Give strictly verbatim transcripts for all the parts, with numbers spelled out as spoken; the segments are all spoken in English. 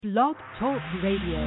Blog Talk Radio.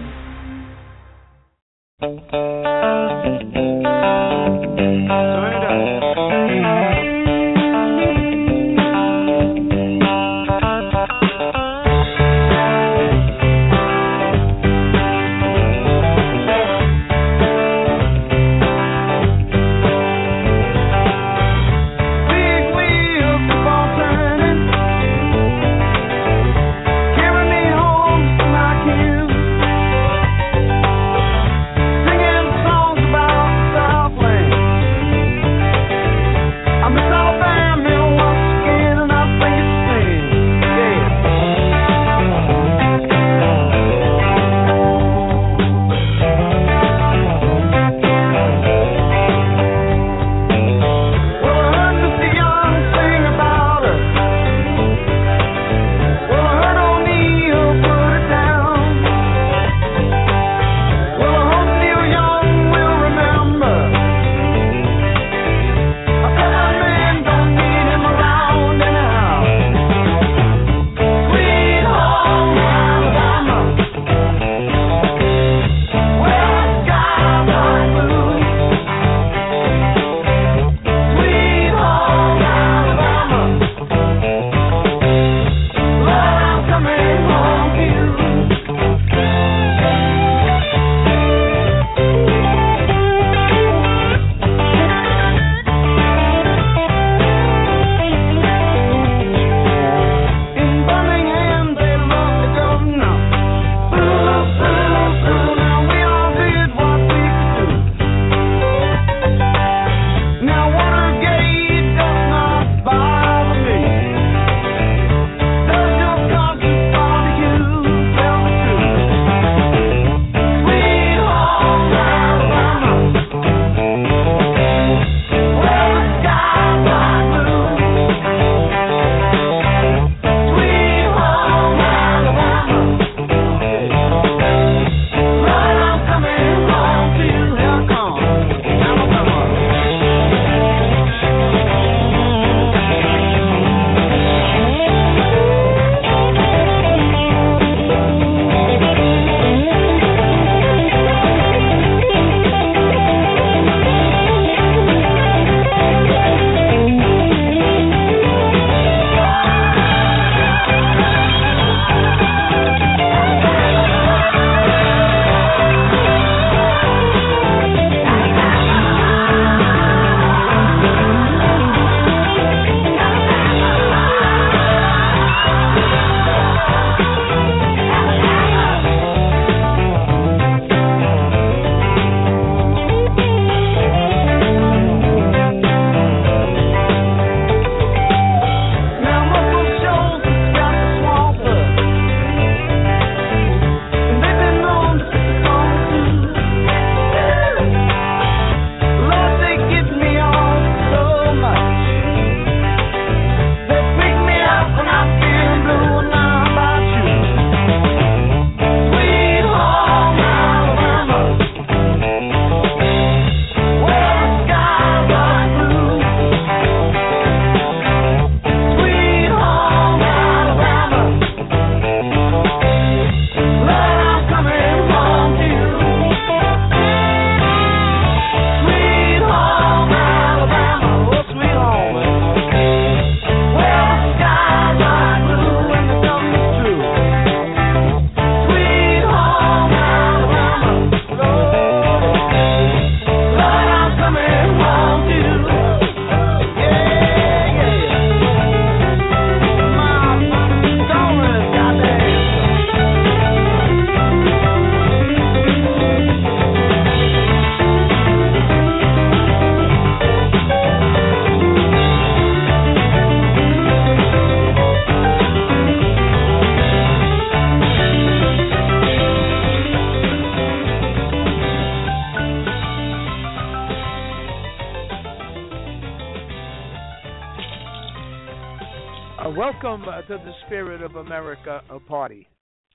To the Spirit of America a Party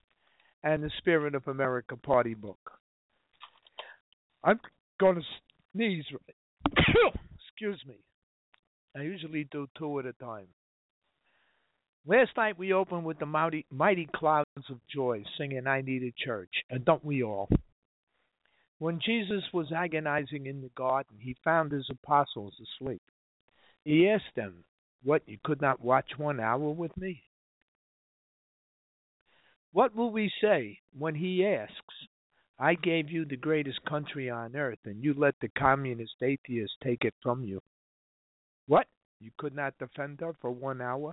and the Spirit of America Party book. I'm going to sneeze. Excuse me. I usually do two at a time. Last night we opened with the mighty, mighty clouds of joy, singing "I Need a Church," and don't we all? When Jesus was agonizing in the garden, he found his apostles asleep. He asked them, "What, you could not watch one hour with me?" What will we say when he asks, "I gave you the greatest country on earth, and you let the communist atheists take it from you"? What, you could not defend her for one hour?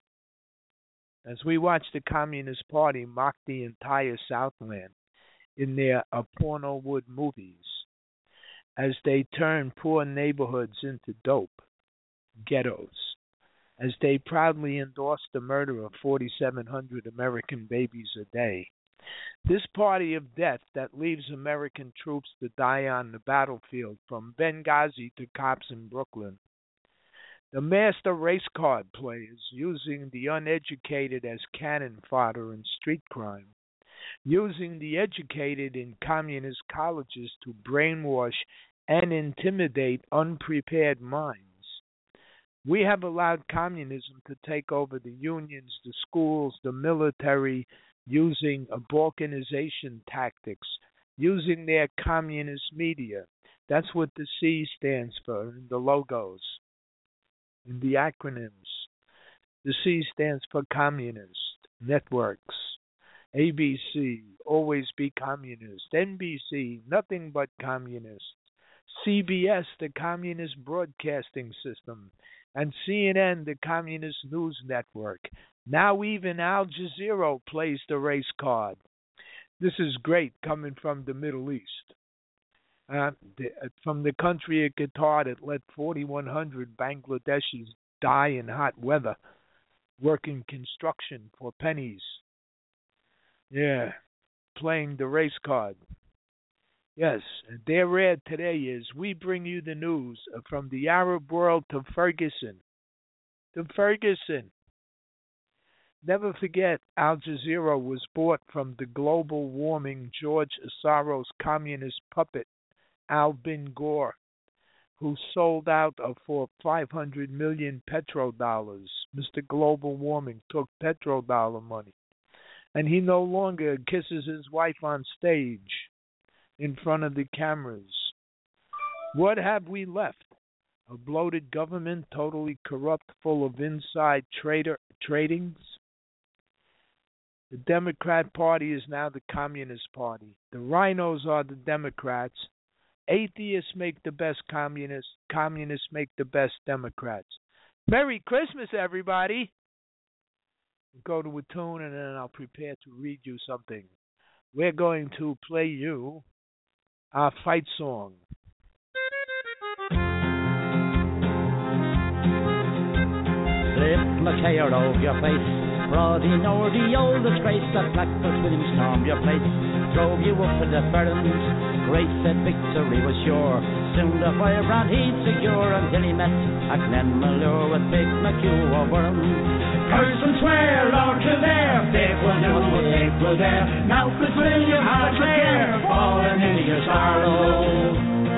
As we watch the Communist Party mock the entire Southland in their uh, porno wood movies, as they turn poor neighborhoods into dope ghettos, as they proudly endorse the murder of forty-seven hundred American babies a day. This party of death that leaves American troops to die on the battlefield from Benghazi to cops in Brooklyn. The master race card players using the uneducated as cannon fodder in street crime, using the educated in communist colleges to brainwash and intimidate unprepared minds. We have allowed communism to take over the unions, the schools, the military, using balkanization tactics, using their communist media. That's what the C stands for in the logos, in the acronyms. The C stands for Communist Networks. A B C, always be communist. N B C, nothing but communist. C B S, the Communist Broadcasting System. And C N N, the Communist News Network. Now even Al Jazeera plays the race card. This is great coming from the Middle East. Uh, the, from the country of Qatar that let forty-one hundred Bangladeshis die in hot weather, working construction for pennies. Yeah, playing the race card. Yes, and their ad today is, we bring you the news from the Arab world to Ferguson. To Ferguson. Never forget, Al Jazeera was bought from the global warming George Soros communist puppet, Al Bin Gore, who sold out for five hundred million petrodollars. Mister Global Warming took petrodollar money. And he no longer kisses his wife on stage in front of the cameras. What have we left? A bloated government, totally corrupt, full of inside trader tradings? The Democrat Party is now the Communist Party. The rhinos are the Democrats. Atheists make the best communists. Communists make the best Democrats. Merry Christmas, everybody. Go to a tune and then I'll prepare to read you something. We're going to play you our fight song. Lift my chair over your face. Roddy nor the old disgrace that Blackfoot with him stormed your place. Drove you up to the ferns. Grace said victory was sure. Soon the firebrand he'd secure until he met a Glenmalure with big McHugh over him. Curse and swear, Lord Kildare, Dave will do what Dave will dare. Now Fitzwilliam has a care, fallen into your sorrow.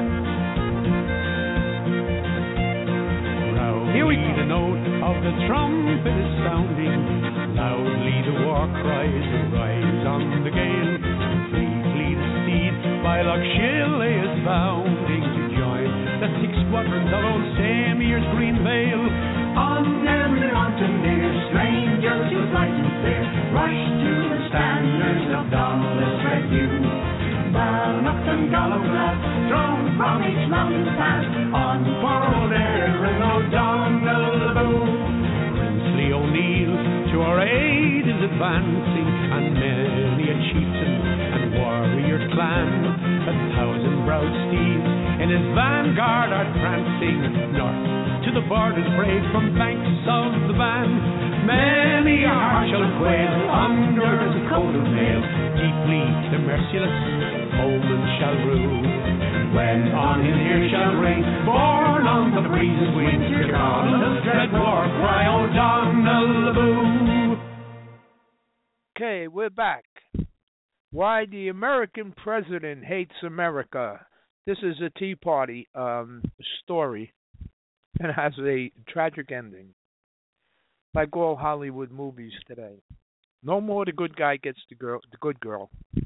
Loudly the note of the trumpet is sounding, loudly the war cries rise on the gale. Fleetly the steed by Loch Shilly is bounding to join the six squadrons of old Samir's green veil. On every mountain near, strangers who bright and clear rush to the standards of Donald's red hue. Balnock and Gallowglass, thrown from each mountain pass, on for old Erin O'Donnell Boo. Princely O'Neill to our aid is advancing, and many a chieftain and warrior clan, a thousand browed steeds in his vanguard are prancing, north to the borders brave from banks of the Van. Many a heart shall quail under the coat of mail, deeply the merciless foeman shall rue. When on his ear shall ring, borne on the breezes wing, Tyrconnell's dread war cry, O'Donnell Boo. Okay, we're back. Why the American president hates America. This is a Tea Party um, story and has a tragic ending. like all Hollywood movies today. No more the good guy gets the girl, the good girl.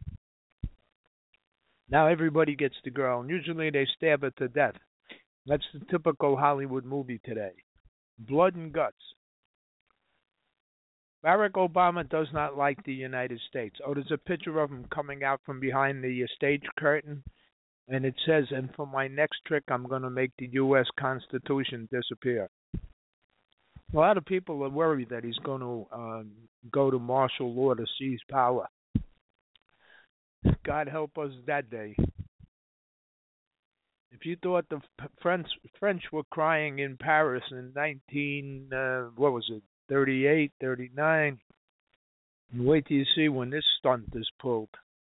Now everybody gets the girl, and usually they stab her to death. That's the typical Hollywood movie today. Blood and guts. Barack Obama does not like the United States. Oh, there's a picture of him coming out from behind the uh, stage curtain, and it says, and for my next trick, I'm going to make the U S Constitution disappear. A lot of people are worried that he's going to uh, go to martial law to seize power. God help us that day. If you thought the French French were crying in Paris in nineteen, uh, what was it, thirty-eight, thirty-nine, wait till you see when this stunt is pulled.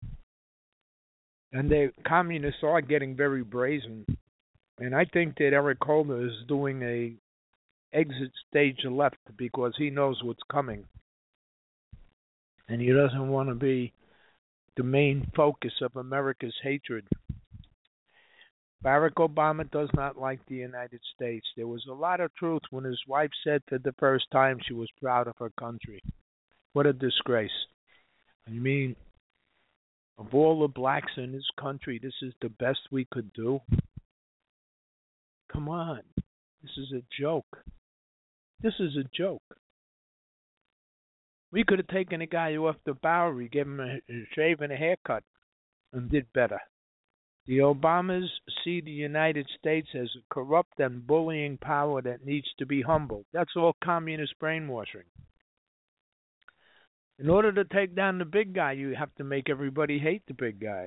And the communists are getting very brazen. And I think that Eric Holder is doing a exit stage left because he knows what's coming. And he doesn't want to be the main focus of America's hatred. Barack Obama does not like the United States. There was a lot of truth when his wife said for the first time she was proud of her country. What a disgrace. I mean, of all the blacks in this country, this is the best we could do? Come on. This is a joke. This is a joke. We could have taken a guy off the Bowery, gave him a, a shave and a haircut, and did better. The Obamas see the United States as a corrupt and bullying power that needs to be humbled. That's all communist brainwashing. In order to take down the big guy, you have to make everybody hate the big guy.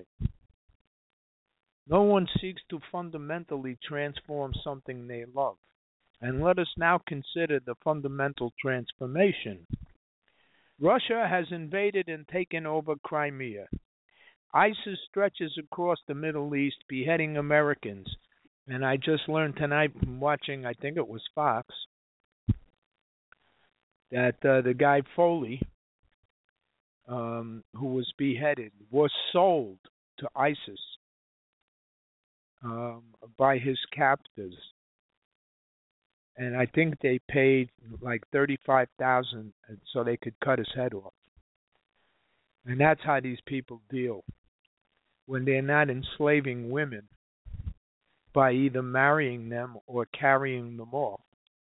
No one seeks to fundamentally transform something they love. And let us now consider the fundamental transformation. Russia has invaded and taken over Crimea. ISIS stretches across the Middle East, beheading Americans. And I just learned tonight from watching, I think it was Fox, that uh, the guy Foley, um, who was beheaded, was sold to ISIS um, by his captors. And I think they paid like thirty-five thousand dollars so they could cut his head off. And that's how these people deal when they're not enslaving women by either marrying them or carrying them off.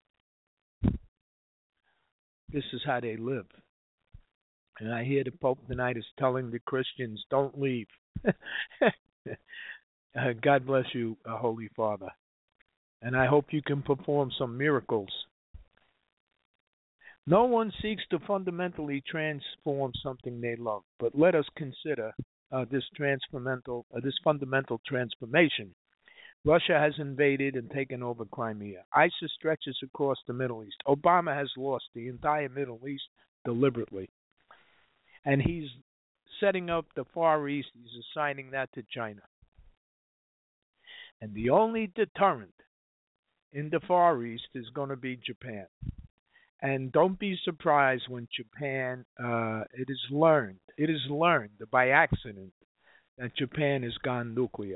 This is how they live. And I hear the Pope tonight is telling the Christians, don't leave. uh, God bless you, uh, Holy Father. And I hope you can perform some miracles. No one seeks to fundamentally transform something they love, but let us consider uh, this transformational, uh, this fundamental transformation. Russia has invaded and taken over Crimea. ISIS stretches across the Middle East. Obama has lost the entire Middle East deliberately. And he's setting up the Far East. He's assigning that to China. And the only deterrent in the Far East is going to be Japan. And don't be surprised when Japan, uh, it is learned, it is learned by accident that Japan has gone nuclear.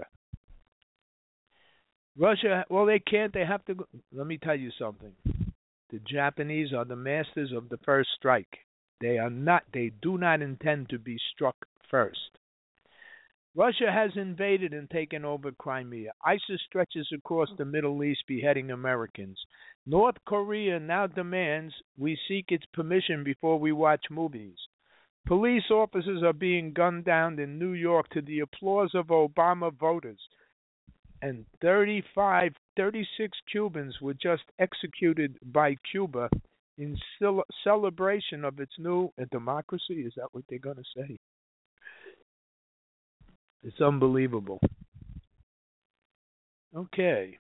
Russia, well, they can't, they have to go. Let me tell you something. The Japanese are the masters of the first strike. They are not, they do not intend to be struck first. Russia has invaded and taken over Crimea. ISIS stretches across the Middle East, beheading Americans. North Korea now demands we seek its permission before we watch movies. Police officers are being gunned down in New York to the applause of Obama voters. And thirty-five, thirty-six Cubans were just executed by Cuba in cel- celebration of its new uh, democracy. Is that what they're going to say? It's unbelievable. Okay.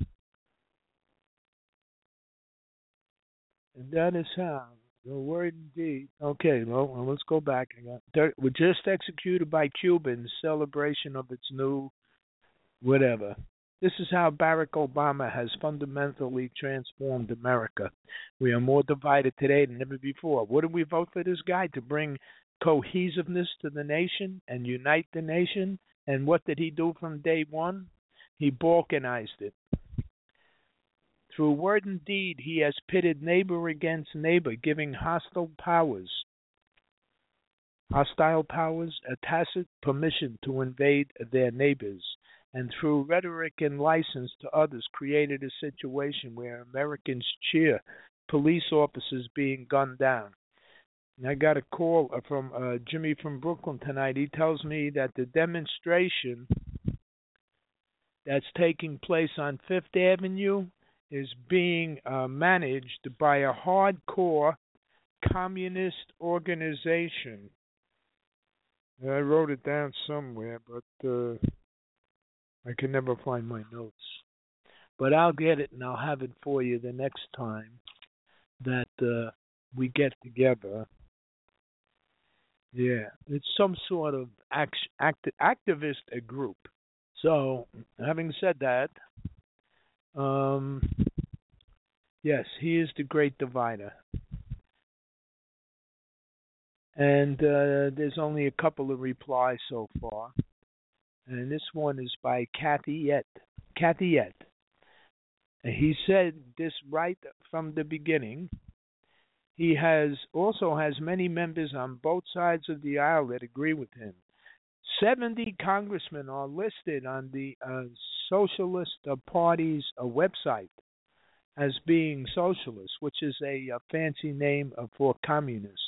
And that is how the word indeed. Okay, well, let's go back. We're just executed by Cuba in celebration of its new whatever. This is how Barack Obama has fundamentally transformed America. We are more divided today than ever before. What did we vote for this guy? To bring cohesiveness to the nation and unite the nation. And what did he do from day one? He balkanized it. Through word and deed, he has pitted neighbor against neighbor, giving hostile powers, hostile powers a tacit permission to invade their neighbors, and through rhetoric and license to others, created a situation where Americans cheer police officers being gunned down. And I got a call from uh, Jimmy from Brooklyn tonight. He tells me that the demonstration that's taking place on Fifth Avenue is being uh, managed by a hardcore communist organization. I wrote it down somewhere, but uh, I can never find my notes. But I'll get it and I'll have it for you the next time that uh, we get together. Yeah, it's some sort of act, act, activist group. So, having said that, um, yes, he is the great divider. And uh, there's only a couple of replies so far. And this one is by Kathy Yet. Kathy Yet. And he said this right from the beginning. He has also has many members on both sides of the aisle that agree with him. seventy congressmen are listed on the uh, Socialist Party's uh, website as being socialists, which is a, a fancy name uh, for communists.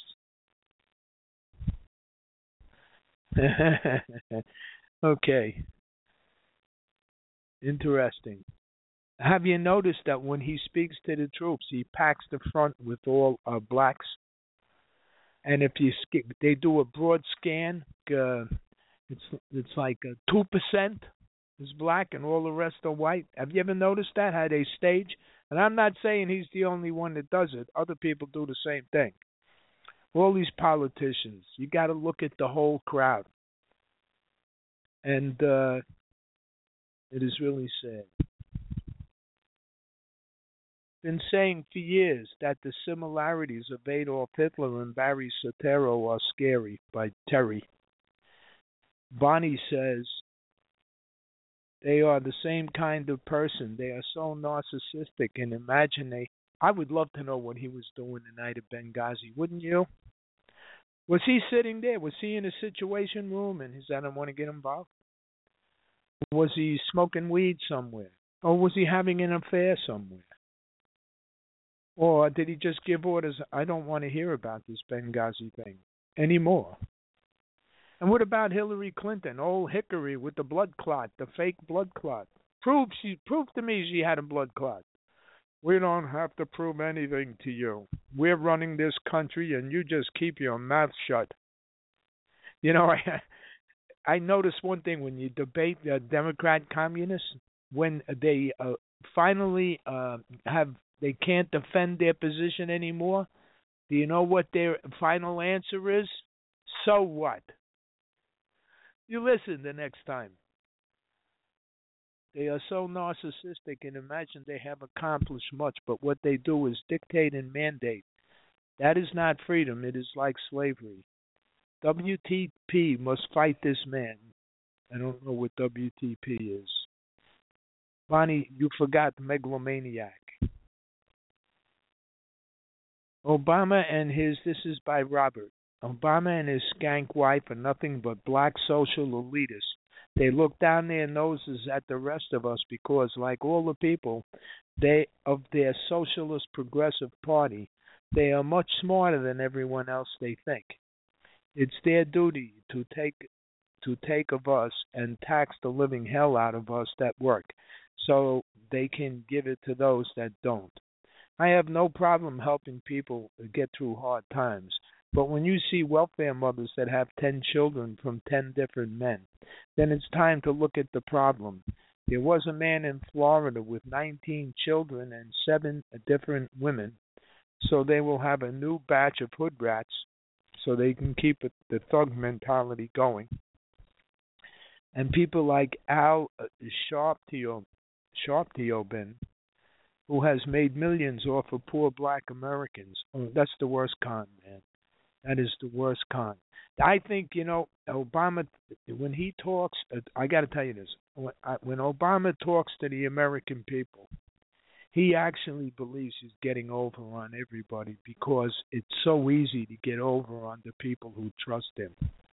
Okay. Interesting. Have you noticed that when he speaks to the troops, he packs the front with all uh, blacks? And if you sk- they do a broad scan, uh, it's it's like uh, two percent is black and all the rest are white. Have you ever noticed that? How they stage? And I'm not saying he's the only one that does it. Other people do the same thing. All these politicians, you got to look at the whole crowd. And uh, it is really sad. Been saying for years that the similarities of Adolf Hitler and Barry Soetoro are scary, by Terry. Bonnie says they are the same kind of person. They are so narcissistic and imagine they. I would love to know what he was doing the night of Benghazi, wouldn't you? Was he sitting there? Was he in a situation room and he said, I don't want to get involved? Was he smoking weed somewhere? Or was he having an affair somewhere? Or did he just give orders, I don't want to hear about this Benghazi thing anymore? And what about Hillary Clinton, old Hickory with the blood clot, the fake blood clot? Prove she prove to me she had a blood clot. We don't have to prove anything to you. We're running this country and you just keep your mouth shut. You know, I I noticed one thing when you debate the Democrat communists, when they uh, finally uh, have they can't defend their position anymore, do you know what their final answer is? So what? You listen the next time. They are so narcissistic and imagine they have accomplished much, but what they do is dictate and mandate. That is not freedom. It is like slavery. W T P must fight this man. I don't know what W T P is. Bonnie, you forgot the megalomaniac. Obama and his, this is by Robert, Obama and his skank wife are nothing but black social elitists. They look down their noses at the rest of us because, like all the people they of their socialist progressive party, they are much smarter than everyone else they think. It's their duty to take to take of us and tax the living hell out of us that work, so they can give it to those that don't. I have no problem helping people get through hard times, but when you see welfare mothers that have ten children from ten different men, then it's time to look at the problem. There was a man in Florida with nineteen children and seven different women, so they will have a new batch of hood rats so they can keep it, the thug mentality going. And people like Al Sharptioben, Sharptioben, who has made millions off of poor black Americans. Oh, that's the worst con, man. That is the worst con. I think, you know, Obama, when he talks, I got to tell you this. When, I, when Obama talks to the American people, He actually believes he's getting over on everybody because it's so easy to get over on the people who trust him.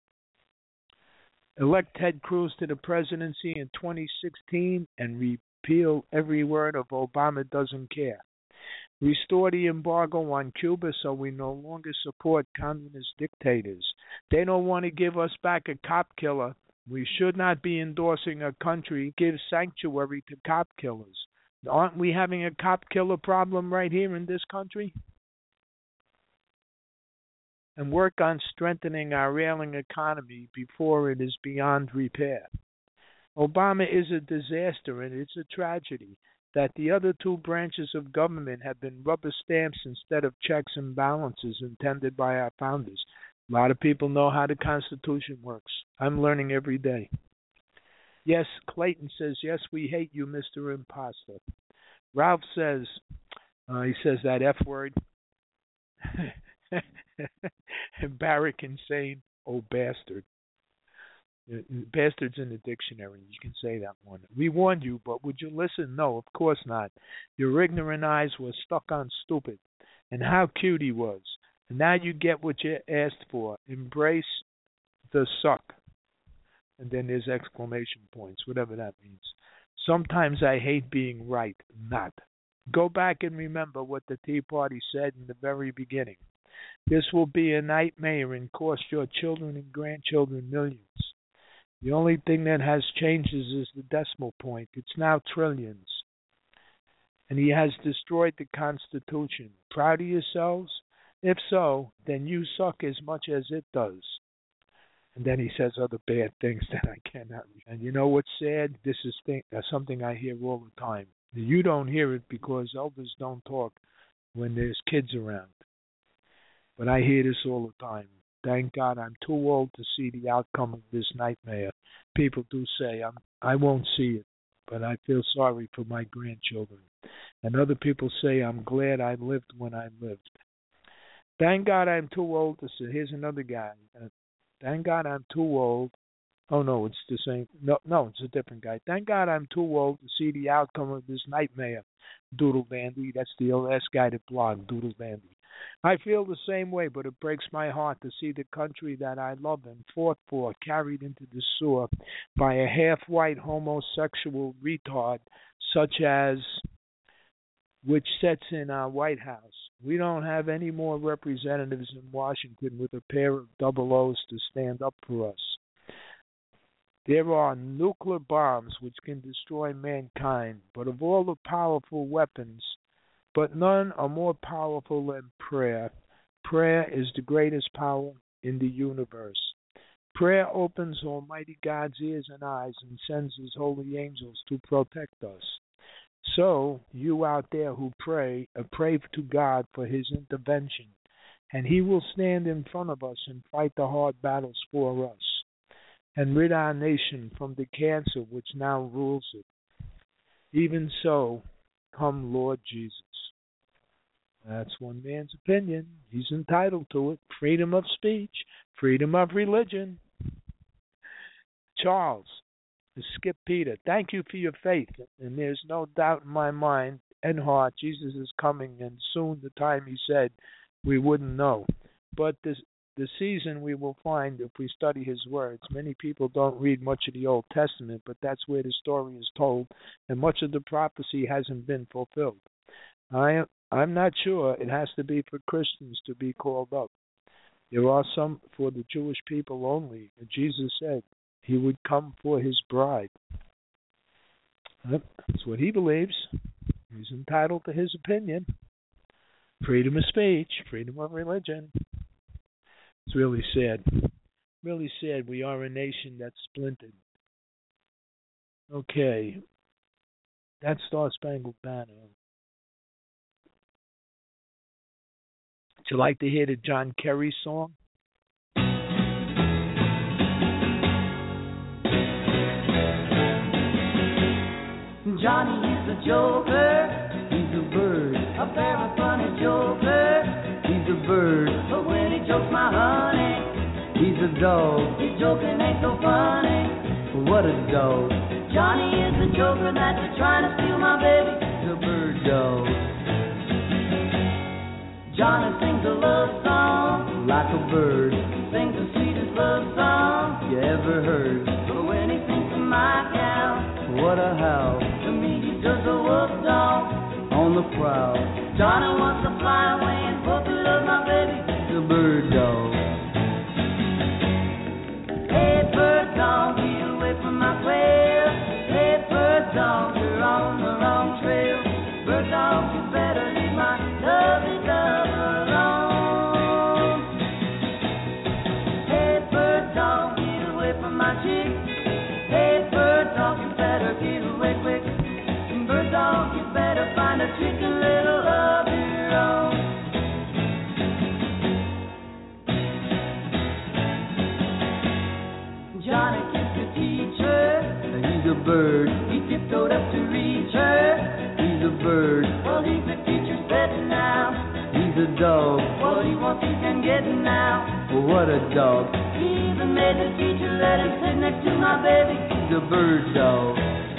Elect Ted Cruz to the presidency in twenty sixteen and repeal every word of Obama doesn't care. Restore the embargo on Cuba so we no longer support communist dictators. They don't want to give us back a cop killer. We should not be endorsing a country that gives sanctuary to cop killers. Aren't we having a cop killer problem right here in this country? And work on strengthening our ailing economy before it is beyond repair. Obama is a disaster, and it's a tragedy that the other two branches of government have been rubber stamps instead of checks and balances intended by our founders. A lot of people know how the Constitution works. I'm learning every day. Yes, Clayton says, yes, we hate you, Mister Imposter. Ralph says, uh, he says that F word. Barrack insane, oh bastard. Bastard's in the dictionary. You can say that one. We warned you, but would you listen? No, of course not. Your ignorant eyes were stuck on stupid. And how cute he was. And now you get what you asked for. Embrace the suck. And then there's exclamation points, whatever that means. Sometimes I hate being right, not. Go back and remember what the Tea Party said in the very beginning. This will be a nightmare and cost your children and grandchildren millions. The only thing that has changed is the decimal point. It's now trillions. And he has destroyed the Constitution. Proud of yourselves? If so, then you suck as much as it does. And then he says other bad things that I cannot read. And you know what's sad? This is thing, uh, something I hear all the time. You don't hear it because elders don't talk when there's kids around. But I hear this all the time. Thank God I'm too old to see the outcome of this nightmare. People do say I'm, I won't see it, but I feel sorry for my grandchildren. And other people say I'm glad I lived when I lived. Thank God I'm too old to see. Here's another guy. Uh, thank God I'm too old. Oh, no, it's the same. No, no, it's a different guy. Thank God I'm too old to see the outcome of this nightmare. Doodle Dandy. That's the last guy that blogged, Doodle Dandy. I feel the same way, but it breaks my heart to see the country that I love and fought for carried into the sewer by a half-white homosexual retard such as which sits in our White House. We don't have any more representatives in Washington with a pair of double O's to stand up for us. There are nuclear bombs which can destroy mankind, but of all the powerful weapons, but none are more powerful than prayer. Prayer is the greatest power in the universe. Prayer opens Almighty God's ears and eyes and sends His holy angels to protect us. So, you out there who pray, uh, pray to God for His intervention, and He will stand in front of us and fight the hard battles for us, and rid our nation from the cancer which now rules it. Even so, come Lord Jesus. That's one man's opinion. He's entitled to it. Freedom of speech, freedom of religion. Charles, Skip Peter, thank you for your faith. And there's no doubt in my mind and heart Jesus is coming, and soon the time He said we wouldn't know. But this, the season we will find if we study His words. Many people don't read much of the Old Testament, but that's where the story is told, and much of the prophecy hasn't been fulfilled. I I'm not sure it has to be for Christians to be called up. There are some for the Jewish people only. And Jesus said He would come for His bride. That's what he believes. He's entitled to his opinion. Freedom of speech, freedom of religion. It's really sad. Really sad. We are a nation that's splintered. Okay. That's Star Spangled Banner. Would you like to hear the John Kerry song? Johnny is a joker, he's a bird, a very funny joker, he's a bird. But when he jokes my honey, he's a dog. His joking ain't so funny, what a dog. Johnny is a joker that's trying to steal my baby. he's a bird dog. Johnny sings a love song like a bird, sings the sweetest love song you ever heard. But when he sings to my gal, what a howl. To me he's just a wolf dog on the prowl. Johnny wants to fly away and puppet love my baby, the bird dog. Hey bird dog, get away from my quail. Hey bird dog, you're on the wrong trail. Bird dog, you better leave my lovely love alone. Hey bird dog, get away from my chick. Hey bird dog, you better get away quick. Bird dog, you better find a chicken little of your own. Johnny kissed the teacher, he's a bird. He tiptoed up to reach her, he's a bird. Well, he's the teacher's pet now, he's a dog. What he wants he can get now, well, what a dog. He even made the teacher let him sit next to my baby, he's a bird dog.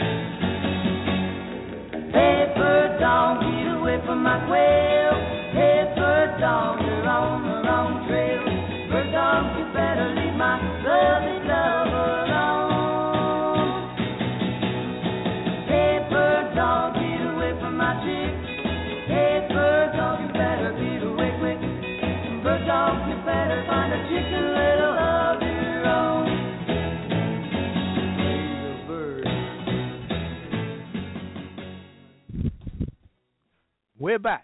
Hey bird dog, get away from my quail. Hey bird dog, you're on the wrong trail. Bird dog, you better leave my lovely love alone. Hey bird dog, get away from my chick. Hey bird dog, you better get away quick. Bird dog, you better find a chicken little of your own. He's a bird. We're back.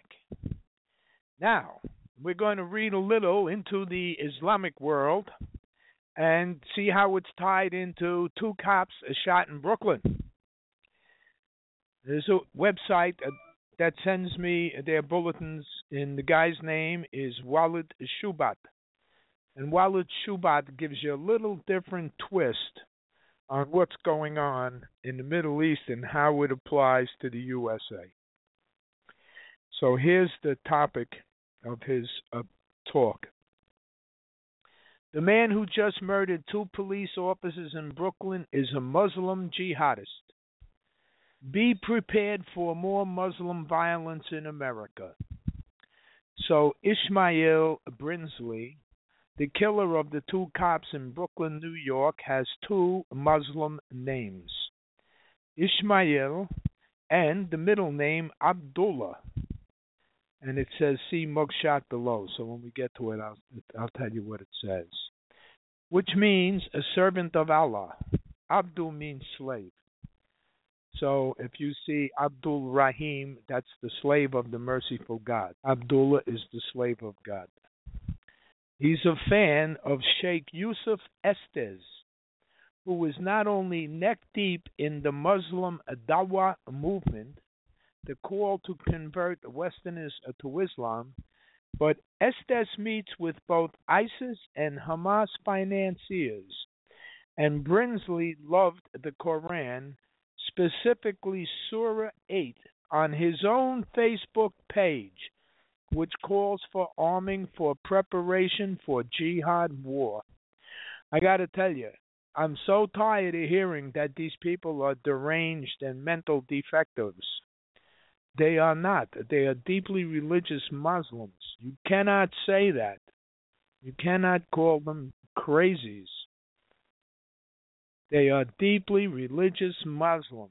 Now, we're going to read a little into the Islamic world and see how it's tied into two cops shot in Brooklyn. There's a website uh, that sends me their bulletins, and the guy's name is Walid Shubat. And Walid Shubat gives you a little different twist on what's going on in the Middle East and how it applies to the U S A. So here's the topic of his uh, talk. The man who just murdered two police officers in Brooklyn is a Muslim jihadist. Be prepared for more Muslim violence in America. So Ishmael Brinsley, the killer of the two cops in Brooklyn, New York, has two Muslim names, Ishmael and the middle name Abdullah. And it says, see mugshot below. So when we get to it, I'll, I'll tell you what it says. Which means a servant of Allah. Abdul means slave. So if you see Abdul Rahim, that's the slave of the merciful God. Abdullah is the slave of God. He's a fan of Sheikh Yusuf Estes, who is not only neck deep in the Muslim Dawah movement, the call to convert Westerners to Islam, but Estes meets with both ISIS and Hamas financiers, and Brinsley loved the Quran, specifically Surah eight, on his own Facebook page, which calls for arming for preparation for jihad war. I got to tell you, I'm so tired of hearing that these people are deranged and mental defectives. They are not. They are deeply religious Muslims. You cannot say that. You cannot call them crazies. They are deeply religious Muslims.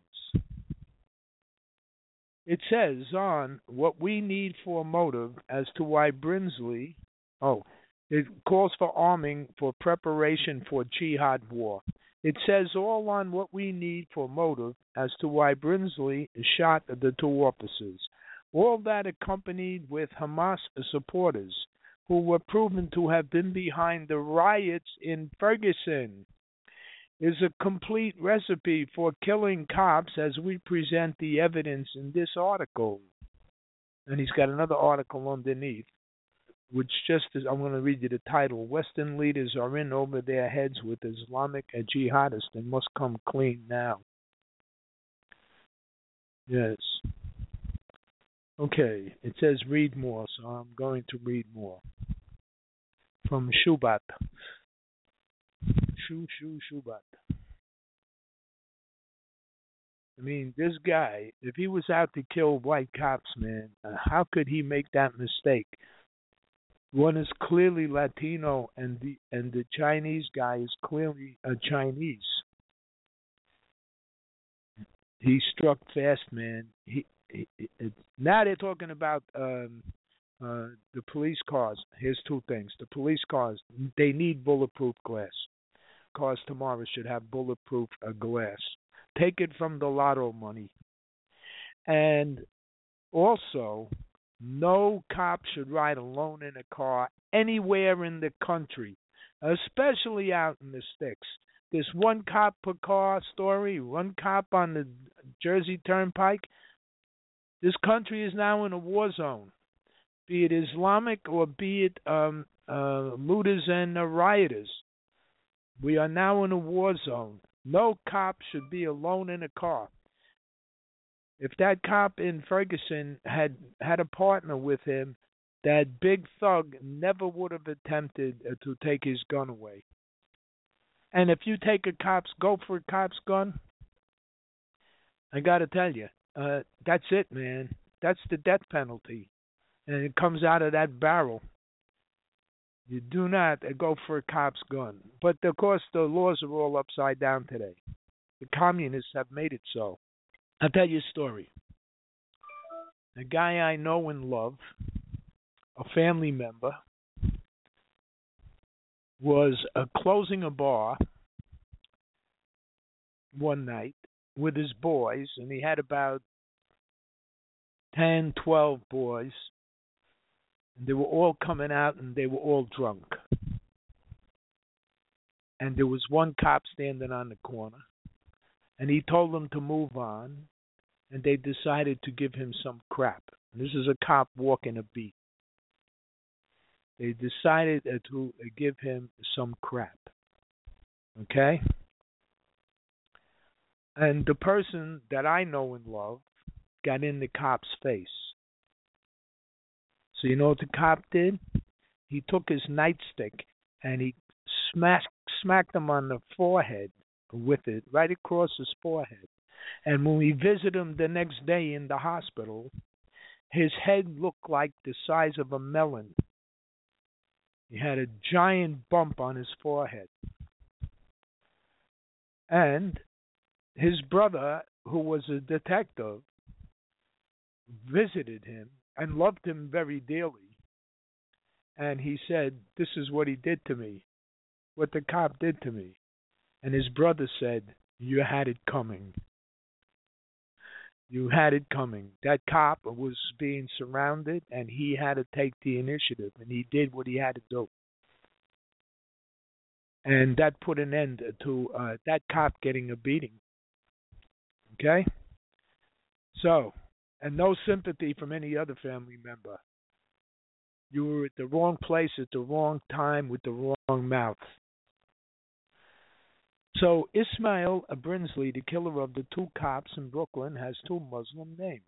It says on what we need for motive as to why Brinsley, oh, it calls for arming for preparation for jihad war. It says all on what we need for motive as to why Brinsley shot the two officers. All that accompanied with Hamas supporters who were proven to have been behind the riots in Ferguson is a complete recipe for killing cops as we present the evidence in this article. And he's got another article underneath, which just is, I'm going to read you the title. Western leaders are in over their heads with Islamic jihadists. They must come clean now. Yes. Okay, it says read more, so I'm going to read more. From Shubat. Shu, Shu, Shubat. I mean, this guy, if he was out to kill white cops, man, uh, how could he make that mistake? One is clearly Latino, and the and the Chinese guy is clearly a Chinese. He struck fast, man. He, he, it, now they're talking about um, uh, the police cars. Here's two things: the police cars, they need bulletproof glass. Cars tomorrow should have bulletproof uh, glass. Take it from the lotto money, and also, no cop should ride alone in a car anywhere in the country, especially out in the sticks. This one cop per car story, one cop on the Jersey Turnpike. This country is now in a war zone, be it Islamic or be it um, uh, looters and uh, rioters. We are now in a war zone. No cop should be alone in a car. If that cop in Ferguson had had a partner with him, that big thug never would have attempted uh, to take his gun away. And if you take a cop's, go for a cop's gun, I got to tell you, uh, that's it, man. That's the death penalty. And it comes out of that barrel. You do not uh, go for a cop's gun. But, of course, the laws are all upside down today. The communists have made it so. I'll tell you a story. A guy I know and love, a family member, was uh, closing a bar one night with his boys, and he had about ten, twelve boys, and they were all coming out, and they were all drunk. And there was one cop standing on the corner, and he told them to move on, and they decided to give him some crap. This is a cop walking a beat. They decided uh, to uh, give him some crap. Okay? And the person that I know and love got in the cop's face. So you know what the cop did? He took his nightstick and he smacked, smacked him on the forehead with it, right across his forehead. And when we visited him the next day in the hospital, his head looked like the size of a melon. He had a giant bump on his forehead. And his brother, who was a detective, visited him and loved him very dearly. And he said, "This is what he did to me, what the cop did to me." And his brother said, "You had it coming. You had it coming." That cop was being surrounded, and he had to take the initiative, and he did what he had to do. And that put an end to uh, that cop getting a beating. Okay? So, and no sympathy from any other family member. You were at the wrong place at the wrong time with the wrong mouth. So Ismail Brinsley, the killer of the two cops in Brooklyn, has two Muslim names.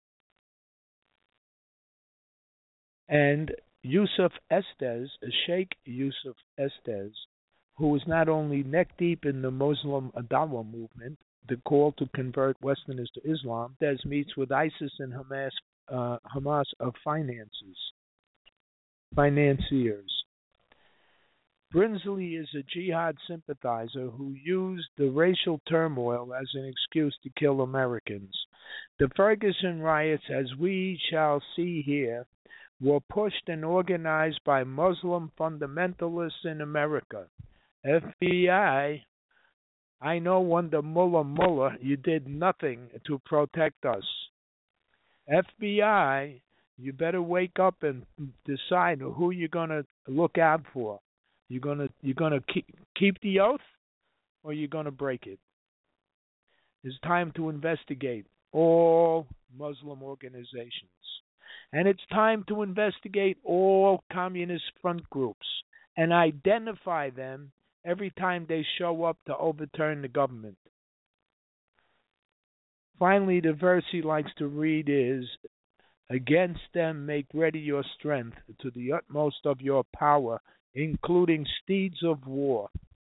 And Yusuf Estes, Sheikh Yusuf Estes, who is not only neck-deep in the Muslim Dawah movement, the call to convert Westerners to Islam, Estes meets with ISIS and Hamas, uh, Hamas of finances, financiers. Brinsley is a jihad sympathizer who used the racial turmoil as an excuse to kill Americans. The Ferguson riots, as we shall see here, were pushed and organized by Muslim fundamentalists in America. F B I, I know under Mullah Mullah you did nothing to protect us. F B I, you better wake up and decide who you're going to look out for. You're gonna you're gonna keep keep the oath, or you're gonna break it. It's time to investigate all Muslim organizations, and it's time to investigate all communist front groups and identify them every time they show up to overturn the government. Finally, the verse he likes to read is, "Against them make ready your strength to the utmost of your power, including steeds of war.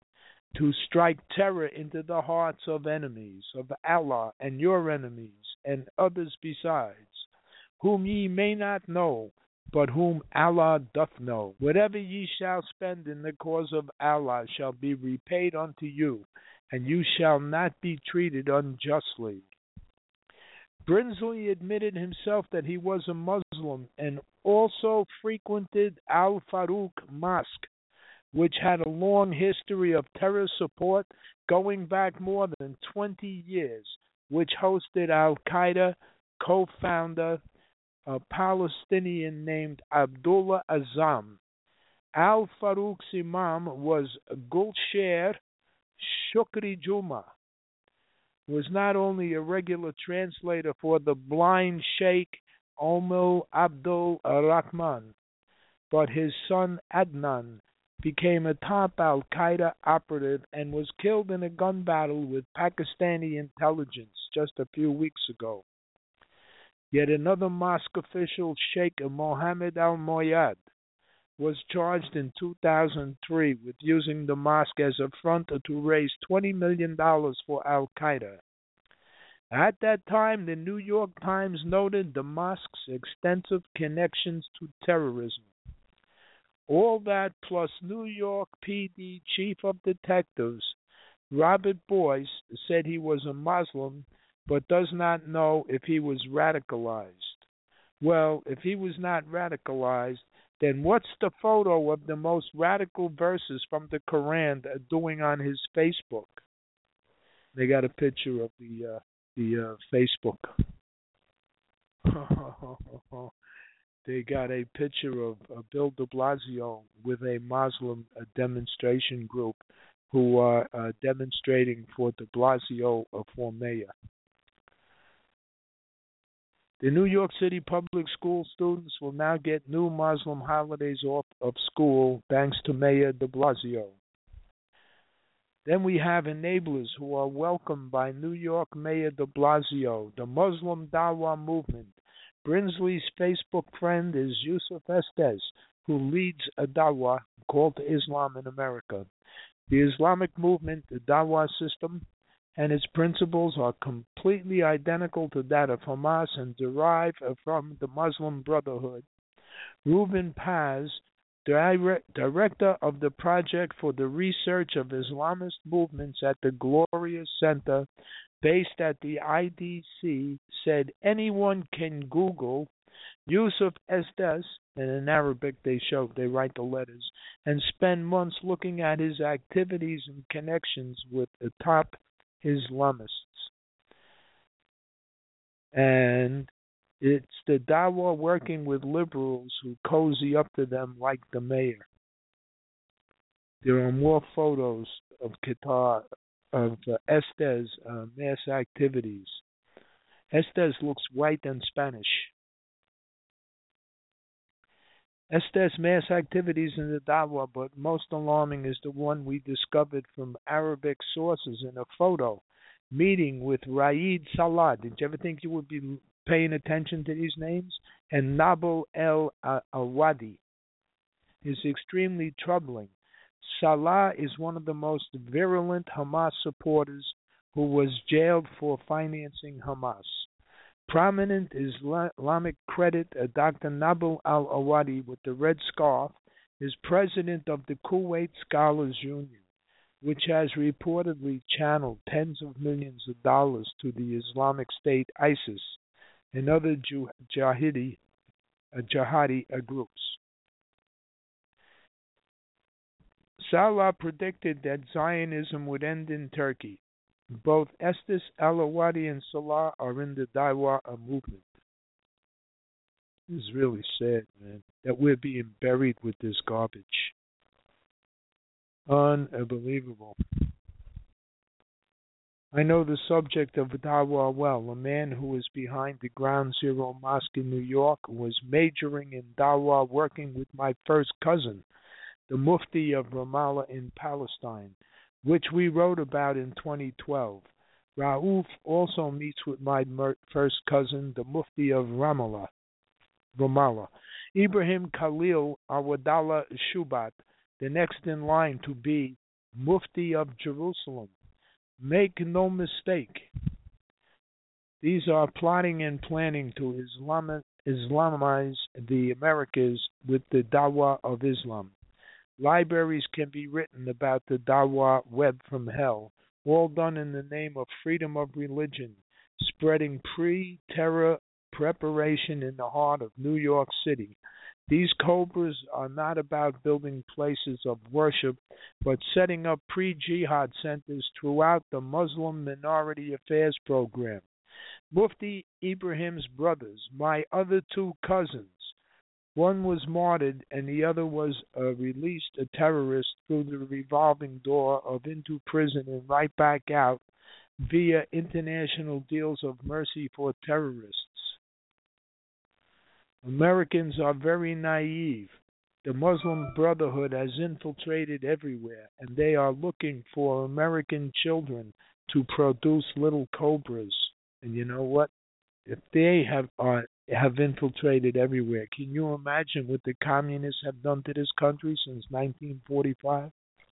to strike terror into the hearts of enemies of Allah and your enemies and others besides, whom ye may not know, but whom Allah doth know. Whatever ye shall spend in the cause of Allah shall be repaid unto you, and you shall not be treated unjustly. Brinsley admitted himself that he was a Muslim and also frequented Al-Faruq Mosque, which had a long history of terror support going back more than twenty years, which hosted Al-Qaeda co-founder, a Palestinian named Abdullah Azzam. Al-Faruq's imam was Gulsher Shukri Juma, was not only a regular translator for the blind Sheikh Omar Abdul Rahman, but his son Adnan became a top Al-Qaeda operative and was killed in a gun battle with Pakistani intelligence just a few weeks ago. Yet another mosque official, Sheikh Mohammed Al-Moyad, was charged in two thousand three with using the mosque as a front to raise twenty million dollars for Al-Qaeda. At that time, the New York Times noted the mosque's extensive connections to terrorism. All that plus New York P D Chief of Detectives Robert Boyce said he was a Muslim but does not know if he was radicalized. Well, if he was not radicalized, then what's the photo of the most radical verses from the Quran doing on his Facebook? They got a picture of the uh, the uh, Facebook. They got a picture of uh, Bill de Blasio with a Muslim uh, demonstration group who are uh, demonstrating for de Blasio uh, for mayor. The New York City public school students will now get new Muslim holidays off of school thanks to Mayor de Blasio. Then we have enablers who are welcomed by New York Mayor de Blasio, the Muslim Dawah movement. Brinsley's Facebook friend is Yusuf Estes, who leads a Dawah called Islam in America. The Islamic movement, the Dawah system, and its principles are completely identical to that of Hamas and derive from the Muslim Brotherhood. Reuben Paz, direct, director of the Project for the Research of Islamist Movements at the Gloria Center, based at the I D C, said anyone can Google Yusuf Estes, and in Arabic they show, they write the letters, and spend months looking at his activities and connections with the top Islamists. And it's the Dawah working with liberals who cozy up to them like the mayor. There are more photos of Qatar, of uh, Estes' uh, mass activities. Estes looks white and Spanish. Estes' mass activities in the Dawah, but most alarming is the one we discovered from Arabic sources in a photo, meeting with Raed Salah. Did you ever think you would be paying attention to these names? And Nabil El Awadi is extremely troubling. Salah is one of the most virulent Hamas supporters who was jailed for financing Hamas. Prominent Islamic credit uh, Doctor Nabil Al-Awadi with the red scarf is president of the Kuwait Scholars Union, which has reportedly channeled tens of millions of dollars to the Islamic State, ISIS, and other jihadi, uh, jihadi uh, groups. Salah predicted that Zionism would end in Turkey. Both Estes Al-Awadi and Salah are in the Dawah movement. It's really sad, man, that we're being buried with this garbage. Unbelievable. I know the subject of Dawah well. A man who was behind the Ground Zero Mosque in New York was majoring in Dawah, working with my first cousin, the Mufti of Ramallah in Palestine, which we wrote about in twenty twelve. Rauf also meets with my first cousin, the Mufti of Ramallah. Ramallah. Ibrahim Khalil Awadallah Shubat, the next in line to be Mufti of Jerusalem. Make no mistake, these are plotting and planning to Islam- Islamize the Americas with the Dawah of Islam. Libraries can be written about the Dawah web from hell, all done in the name of freedom of religion, spreading pre-terror preparation in the heart of New York City. These cobras are not about building places of worship, but setting up pre-jihad centers throughout the Muslim Minority Affairs program. Mufti Ibrahim's brothers, my other two cousins, one was martyred and the other was uh, released a terrorist through the revolving door of into prison and right back out via international deals of mercy for terrorists. Americans are very naive. The Muslim Brotherhood has infiltrated everywhere, and they are looking for American children to produce little cobras. And you know what? If they have are, have infiltrated everywhere, can you imagine what the communists have done to this country since nineteen forty-five?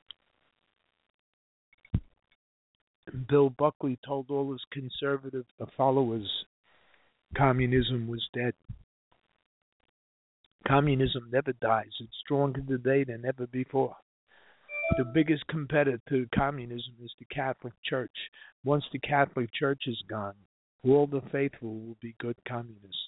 Bill Buckley told all his conservative followers communism was dead. Communism never dies. It's stronger today than ever before. The biggest competitor to communism is the Catholic Church. Once the Catholic Church is gone, all the faithful will be good communists.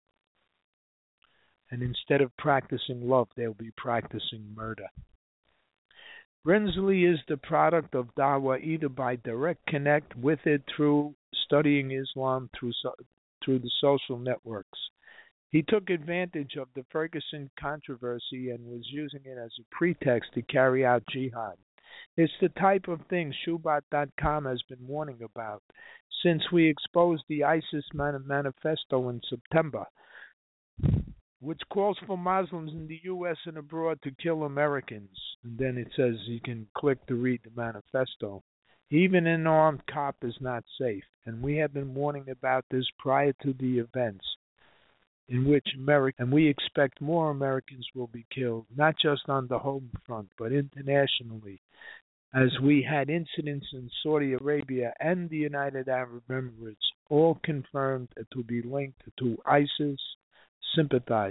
And instead of practicing love, they'll be practicing murder. Brinsley is the product of Dawah either by direct connect with it through studying Islam through so, through the social networks. He took advantage of the Ferguson controversy and was using it as a pretext to carry out jihad. It's the type of thing Shubat dot com has been warning about since we exposed the ISIS manifesto in September, which calls for Muslims in the U S and abroad to kill Americans. And then it says you can click to read the manifesto. Even an armed cop is not safe, and we have been warning about this prior to the events in which America, and we expect more Americans will be killed, not just on the home front, but internationally, as we had incidents in Saudi Arabia and the United Arab Emirates, all confirmed to be linked to ISIS sympathizers.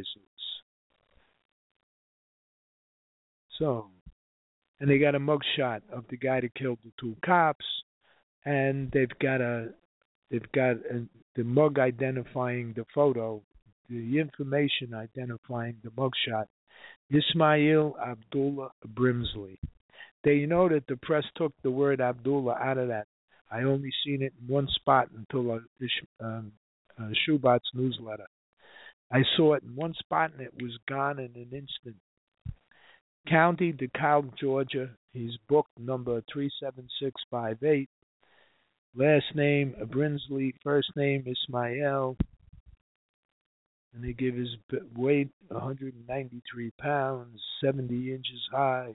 So, and they got a mugshot of the guy that killed the two cops, and they've got a, they've got a, the mug identifying the photo, the information identifying the mugshot, Ismail Abdullah Brimsley. They know that the press took the word Abdullah out of that. I only seen it in one spot until uh, um, uh, Shubat's newsletter. I saw it in one spot and it was gone in an instant. County, DeKalb, Georgia. He's booked number three seven six five eight. Last name Brinsley, first name Ismail. And they give his weight one hundred ninety-three pounds, seventy inches high.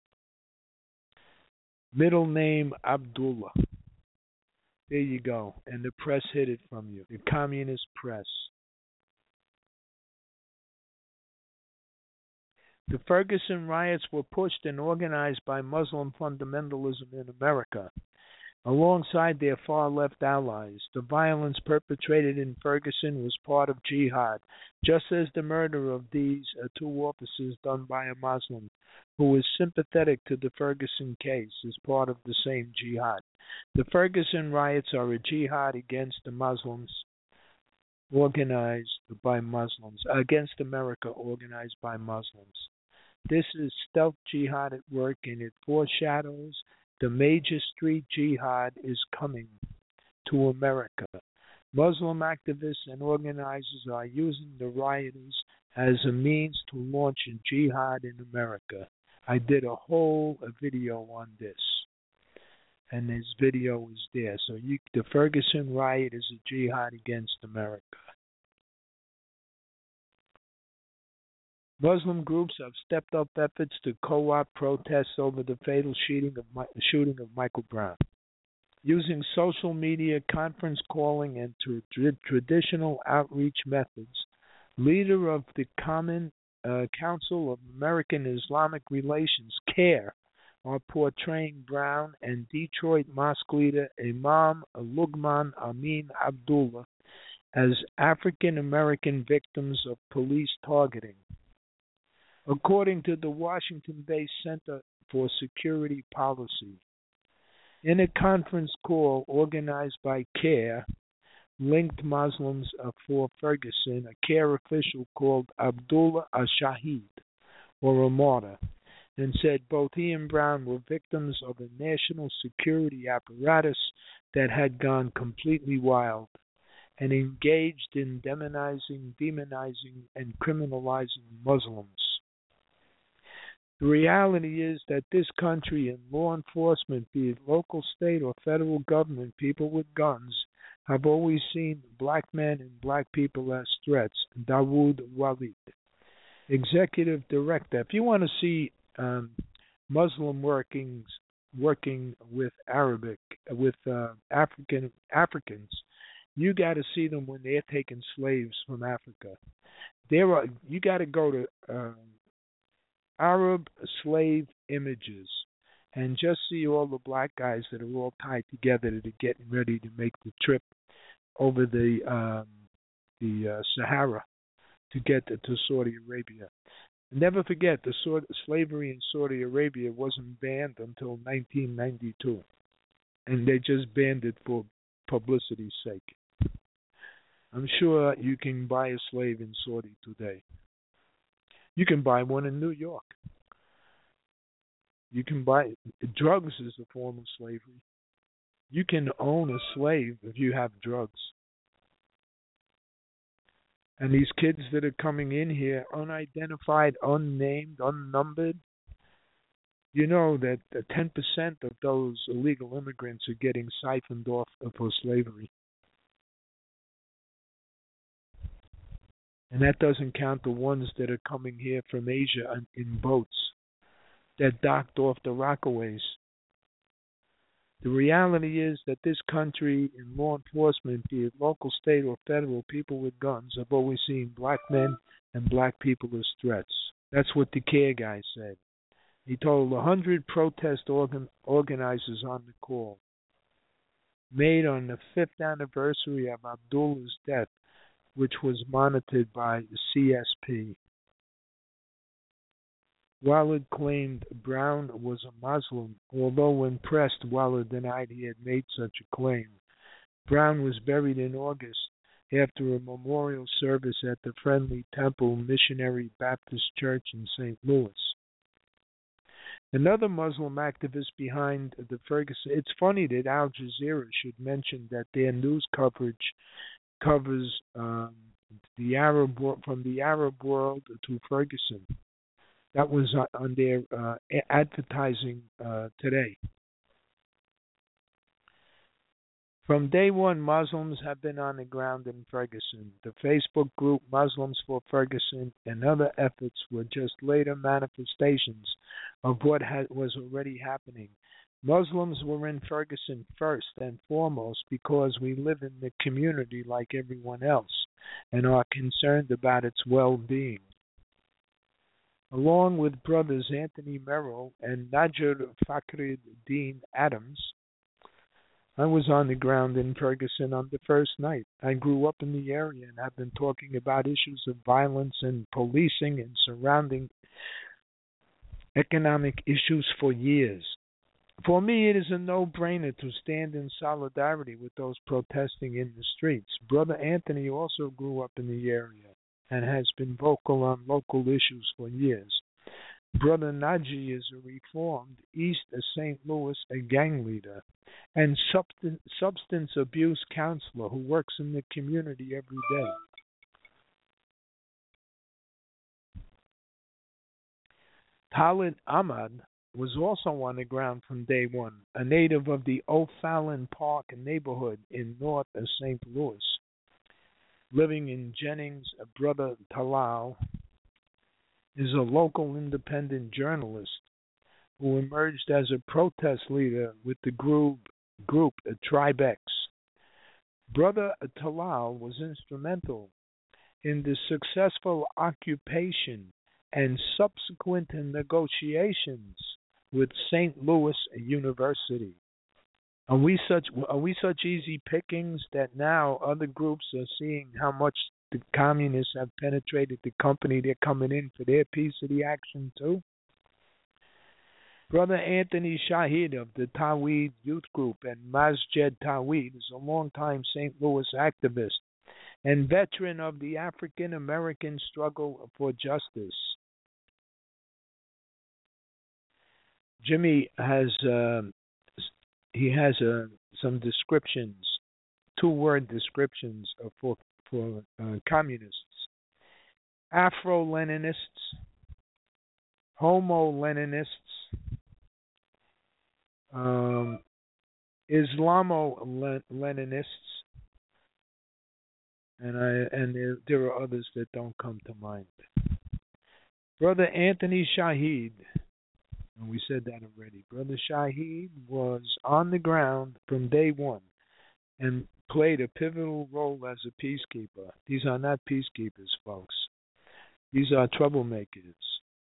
Middle name Abdullah. There you go. And the press hid it from you. The communist press. The Ferguson riots were pushed and organized by Muslim fundamentalism in America. Alongside their far-left allies, the violence perpetrated in Ferguson was part of jihad, just as the murder of these uh, two officers done by a Muslim who was sympathetic to the Ferguson case is part of the same jihad. The Ferguson riots are a jihad against the Muslims, organized by Muslims, against America, organized by Muslims. This is stealth jihad at work, and it foreshadows the major street jihad is coming to America. Muslim activists and organizers are using the rioters as a means to launch a jihad in America. I did a whole a video on this, and this video is there. So you, the Ferguson riot is a jihad against America. Muslim groups have stepped up efforts to co-opt protests over the fatal shooting of, shooting of Michael Brown. Using social media, conference calling, and tra- traditional outreach methods, leader of the Common uh, Council of American Islamic Relations, CARE, are portraying Brown and Detroit mosque leader Imam Lugman Amin Abdullah as African American victims of police targeting. According to the Washington-based Center for Security Policy, in a conference call organized by CARE, Linked Muslims for Ferguson, a CARE official called Abdullah Ashahid, or a martyr, and said both he and Brown were victims of a national security apparatus that had gone completely wild and engaged in demonizing, demonizing, and criminalizing Muslims. The reality is that this country and law enforcement, be it local, state, or federal government, people with guns, have always seen black men and black people as threats. Dawood Walid, Executive Director. If you want to see um, Muslim workings working with Arabic, with uh, African Africans, you got to see them when they're taking slaves from Africa. There are you got to go to uh, Arab slave images and just see all the black guys that are all tied together that are getting ready to make the trip over the um, the uh, Sahara to get to, to Saudi Arabia. Never forget, the Saudi, slavery in Saudi Arabia wasn't banned until nineteen ninety-two, and they just banned it for publicity's sake. I'm sure you can buy a slave in Saudi today. You can buy one in New York. You can buy drugs is a form of slavery. You can own a slave if you have drugs. And these kids that are coming in here, unidentified, unnamed, unnumbered, you know that ten percent of those illegal immigrants are getting siphoned off for slavery. And that doesn't count the ones that are coming here from Asia in boats that docked off the Rockaways. The reality is that this country and law enforcement, be it local, state, or federal, people with guns have always seen black men and black people as threats. That's what the CARE guy said. He told one hundred protest organ- organizers on the call, made on the fifth anniversary of Abdullah's death, which was monitored by the C S P. Walid claimed Brown was a Muslim, although when pressed, Walid denied he had made such a claim. Brown was buried in August after a memorial service at the Friendly Temple Missionary Baptist Church in Saint Louis. Another Muslim activist behind the Ferguson. It's funny that Al Jazeera should mention that their news coverage covers um, the Arab from the Arab world to Ferguson. That was on their uh, advertising uh, today. From day one, Muslims have been on the ground in Ferguson. The Facebook group Muslims for Ferguson and other efforts were just later manifestations of what had, was already happening. Muslims were in Ferguson first and foremost because we live in the community like everyone else and are concerned about its well-being. Along with brothers Anthony Merrill and Najir Fakhruddin Adams, I was on the ground in Ferguson on the first night. I grew up in the area and have been talking about issues of violence and policing and surrounding economic issues for years. For me, it is a no-brainer to stand in solidarity with those protesting in the streets. Brother Anthony also grew up in the area and has been vocal on local issues for years. Brother Naji is a reformed East Saint Louis a gang leader and substance, substance abuse counselor who works in the community every day. Khalid Ahmad was also on the ground from day one, a native of the O'Fallon Park neighborhood in north of Saint Louis. Living in Jennings, Brother Talal is a local independent journalist who emerged as a protest leader with the group, group Tribex. Brother Talal was instrumental in the successful occupation and subsequent negotiations with Saint Louis University. Are we such are we such easy pickings that now other groups are seeing how much the communists have penetrated the company? They're coming in for their piece of the action too. Brother Anthony Shahid of the Tawhid Youth Group and Masjid Tawhid is a longtime Saint Louis activist and veteran of the African American struggle for justice. Jimmy has uh, he has uh, some descriptions, two-word descriptions of, for for uh, communists: Afro-Leninists, Homo-Leninists, um, Islamo-Leninists, and I and there, there are others that don't come to mind. Brother Anthony Shahid. And we said that already. Brother Shahid was on the ground from day one and played a pivotal role as a peacekeeper. These are not peacekeepers, folks. These are troublemakers.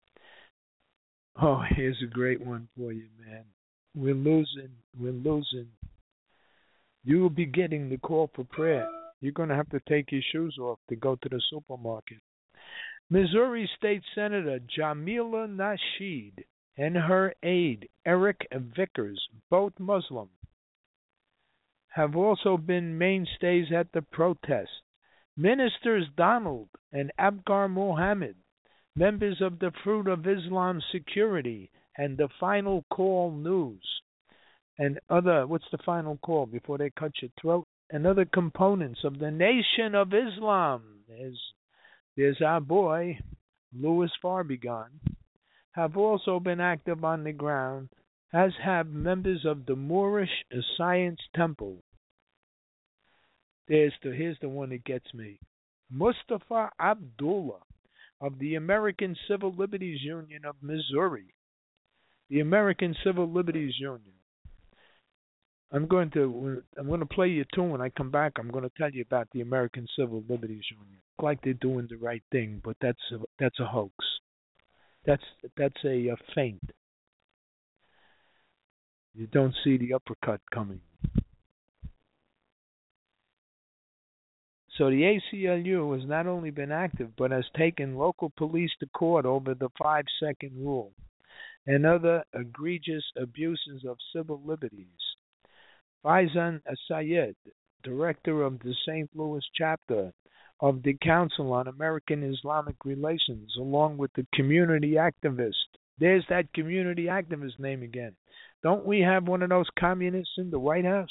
Oh, here's a great one for you, man. We're losing. We're losing. You will be getting the call for prayer. You're going to have to take your shoes off to go to the supermarket. Missouri State Senator Jamila Nasheed and her aide, Eric Vickers, both Muslim, have also been mainstays at the protest. Ministers Donald and Abgar Mohammed, members of the Fruit of Islam Security and the Final Call News, and other, what's the final call before they cut your throat? And other components of the Nation of Islam. There's, there's our boy, Louis Farbigan, have also been active on the ground, as have members of the Moorish Science Temple. There's the, here's the one that gets me. Mustafa Abdullah of the American Civil Liberties Union of Missouri. The American Civil Liberties Union. I'm going to I'm going to play you a tune when I come back. I'm going to tell you about the American Civil Liberties Union. Like they're doing the right thing, but that's a, that's a hoax. That's that's a, a feint. You don't see the uppercut coming. So the A C L U has not only been active, but has taken local police to court over the five-second rule and other egregious abuses of civil liberties. Faizan Sayed, director of the Saint Louis chapter of the Council on American Islamic Relations, along with the community activist. There's that community activist name again. Don't we have one of those communists in the White House?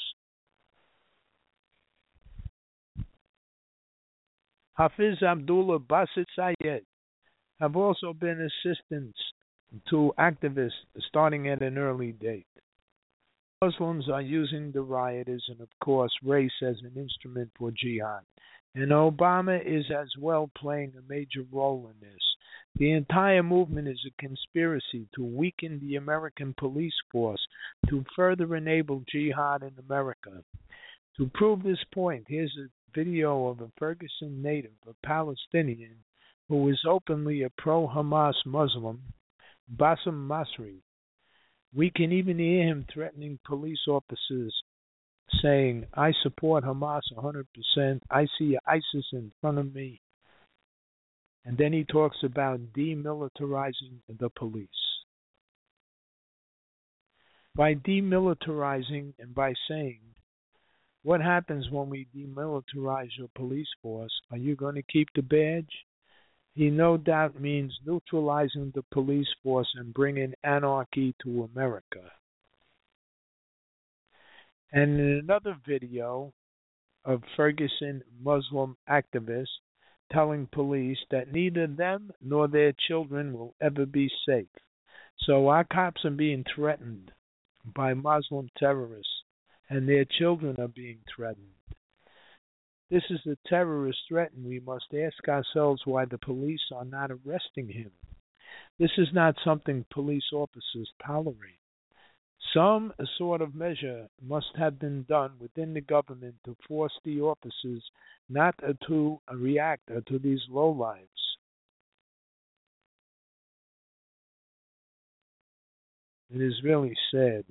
Hafiz Abdullah Basit Sayed have also been assistants to activists starting at an early date. Muslims are using the rioters and, of course, race as an instrument for jihad. And Obama is as well playing a major role in this. The entire movement is a conspiracy to weaken the American police force to further enable jihad in America. To prove this point, here's a video of a Ferguson native, a Palestinian, who is openly a pro-Hamas Muslim, Bassem Masri. We can even hear him threatening police officers, saying, I support Hamas one hundred percent. I see ISIS in front of me. And then he talks about demilitarizing the police. By demilitarizing and by saying, what happens when we demilitarize your police force? Are you going to keep the badge? He no doubt means neutralizing the police force and bringing anarchy to America. And in another video of Ferguson Muslim activists telling police that neither them nor their children will ever be safe. So our cops are being threatened by Muslim terrorists, and their children are being threatened. This is a terrorist threat, and we must ask ourselves why the police are not arresting him. This is not something police officers tolerate. Some sort of measure must have been done within the government to force the officers not to react to these lowlives. It is really sad.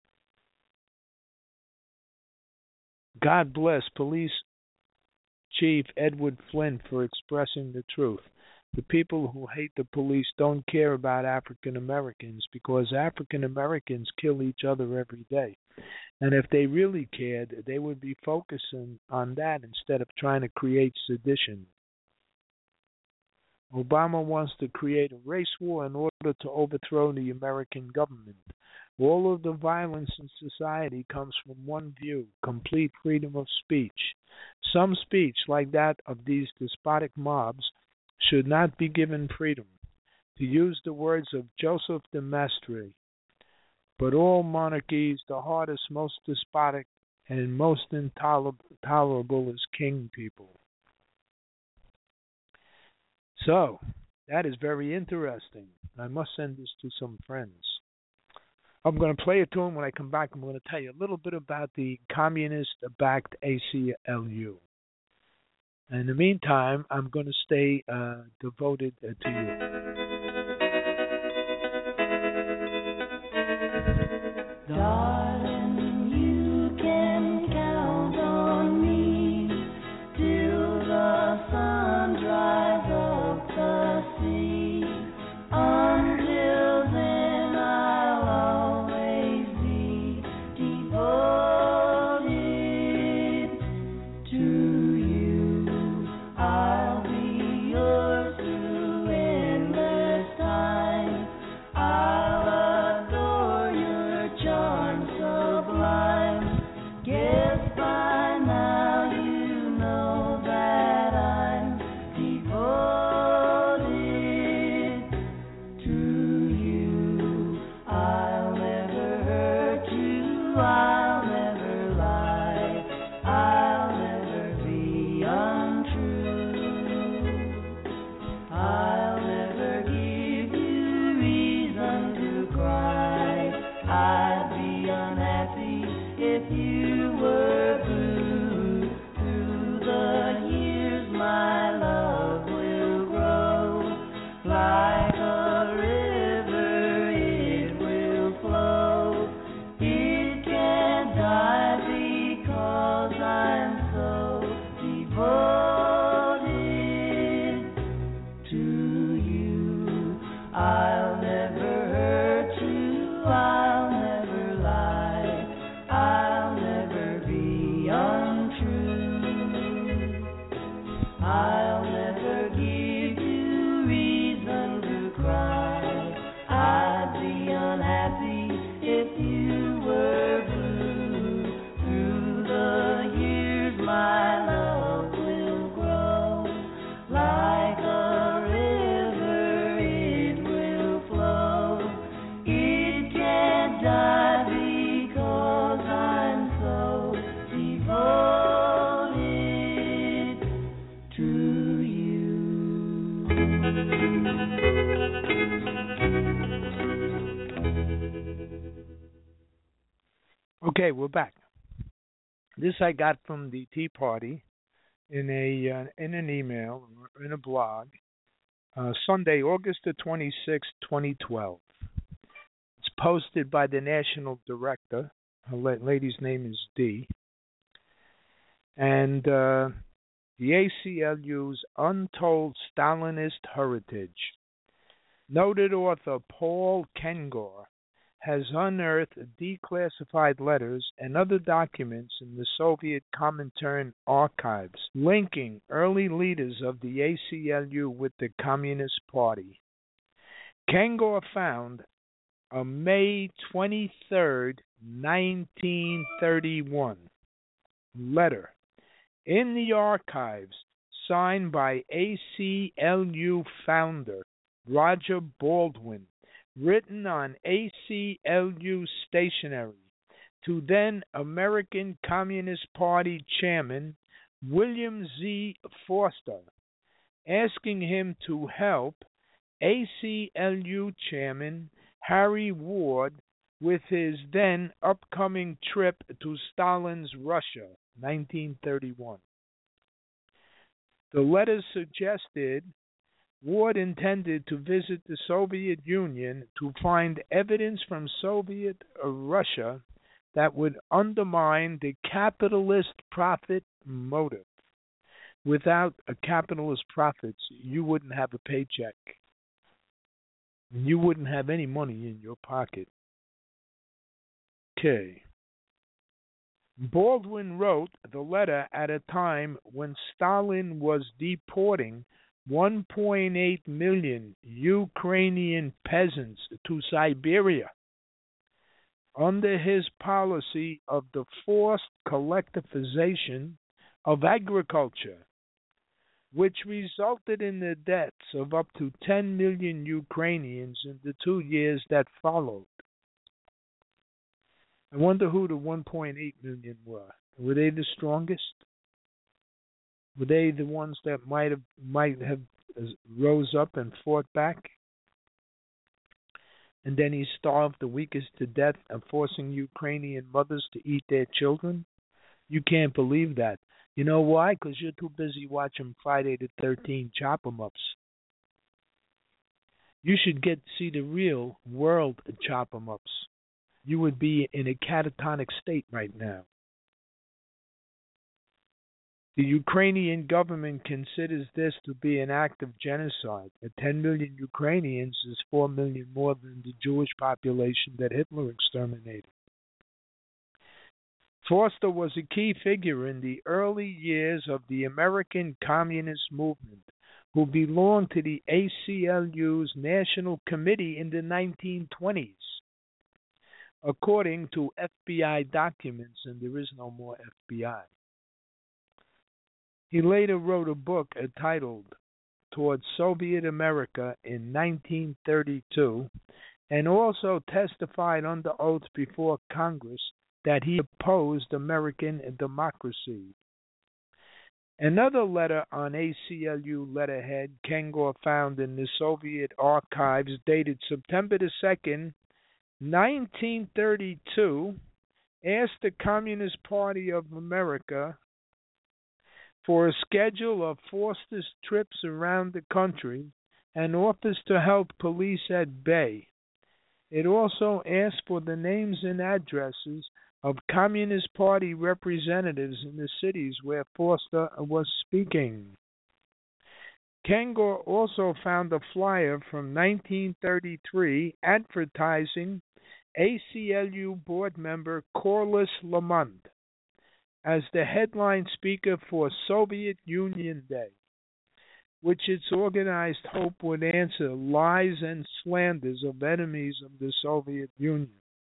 God bless Police Chief Edward Flynn for expressing the truth. The people who hate the police don't care about African Americans because African Americans kill each other every day. And if they really cared, they would be focusing on that instead of trying to create sedition. Obama wants to create a race war in order to overthrow the American government. All of the violence in society comes from one view, complete freedom of speech. Some speech, like that of these despotic mobs, should not be given freedom. To use the words of Joseph de Maistre, but all monarchies, the hardest, most despotic, and most intolerable is king people. So, that is very interesting. I must send this to some friends. I'm going to play a tune. When I come back, I'm going to tell you a little bit about the communist-backed A C L U. In the meantime, I'm going to stay uh, devoted uh, to you. Darling, you can count on me till the sun dries up the sea. Until then, I'll always be devoted to you. I'll be yours through endless time. I'll adore your charm sublime. Guess by now you know that I'm devoted to you. I'll never hurt you. I'll never lie. I'll never be untrue. I'll never give you reason to cry. I'd be unhappy if you were blue. Through the years my love will grow. Like a river it will flow. It can't die because I'm so devoted to you. I'll never hurt you. I'll never lie. I'll never be untrue. I'll never give you reason to cry. I'd be unhappy if you were blue. Through the years my love will grow. Like a river it will flow. It can't die because I'm so devoted to you. Okay, we're back. This I got from the Tea Party in a uh, in an email, in a blog, uh, Sunday, August the twenty-sixth, twenty twelve. It's posted by the national director. Her la- lady's name is Dee. And uh, the A C L U's Untold Stalinist Heritage. Noted author Paul Kengor has unearthed declassified letters and other documents in the Soviet Comintern archives linking early leaders of the A C L U with the Communist Party. Kengor found a May twenty-third, nineteen thirty-one letter in the archives signed by A C L U founder Roger Baldwin, written on A C L U stationery to then American Communist Party Chairman William Z. Foster, asking him to help A C L U Chairman Harry Ward with his then upcoming trip to Stalin's Russia, nineteen thirty-one. The letter suggested Ward intended to visit the Soviet Union to find evidence from Soviet Russia that would undermine the capitalist profit motive. Without a capitalist profits, you wouldn't have a paycheck. You wouldn't have any money in your pocket. Okay. Baldwin wrote the letter at a time when Stalin was deporting one point eight million Ukrainian peasants to Siberia under his policy of the forced collectivization of agriculture, which resulted in the deaths of up to ten million Ukrainians in the two years that followed. I wonder who the one point eight million were. Were they the strongest? Were they the ones that might have might have rose up and fought back? And then he starved the weakest to death and forcing Ukrainian mothers to eat their children? You can't believe that. You know why? Because you're too busy watching Friday the thirteenth chop 'em ups. You should get to see the real world chop 'em ups. You would be in a catatonic state right now. The Ukrainian government considers this to be an act of genocide. At ten million Ukrainians is four million more than the Jewish population that Hitler exterminated. Forster was a key figure in the early years of the American Communist Movement, who belonged to the A C L U's National Committee in the nineteen twenties. According to F B I documents, and there is no more F B I. He later wrote a book entitled Towards Soviet America in nineteen thirty-two, and also testified under oath before Congress that he opposed American democracy. Another letter on A C L U letterhead Kengor found in the Soviet archives dated September the second, nineteen thirty-two, asked the Communist Party of America for a schedule of Forster's trips around the country and offers to help police at bay. It also asked for the names and addresses of Communist Party representatives in the cities where Forster was speaking. Kengor also found a flyer from nineteen thirty-three advertising A C L U board member Corliss Lamont as the headline speaker for Soviet Union Day, which its organized hope would answer lies and slanders of enemies of the Soviet Union.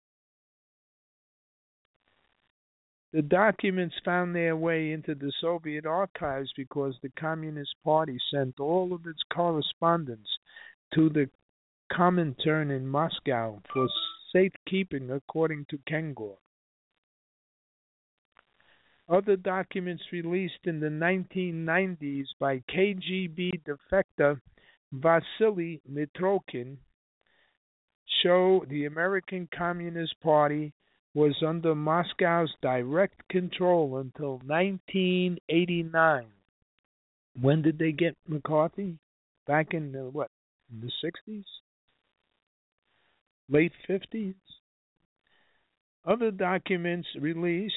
The documents found their way into the Soviet archives because the Communist Party sent all of its correspondence to the Comintern in Moscow for safekeeping, according to Kengor. Other documents released in the nineteen nineties by K G B defector Vasily Mitrokhin show the American Communist Party was under Moscow's direct control until nineteen eighty-nine. When did they get McCarthy? Back in the, what, in the sixties? Late fifties? Other documents released,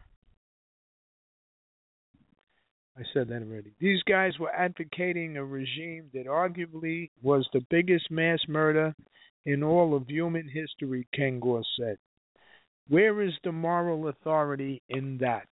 I said that already. These guys were advocating a regime that arguably was the biggest mass murder in all of human history, Kengor said. Where is the moral authority in that?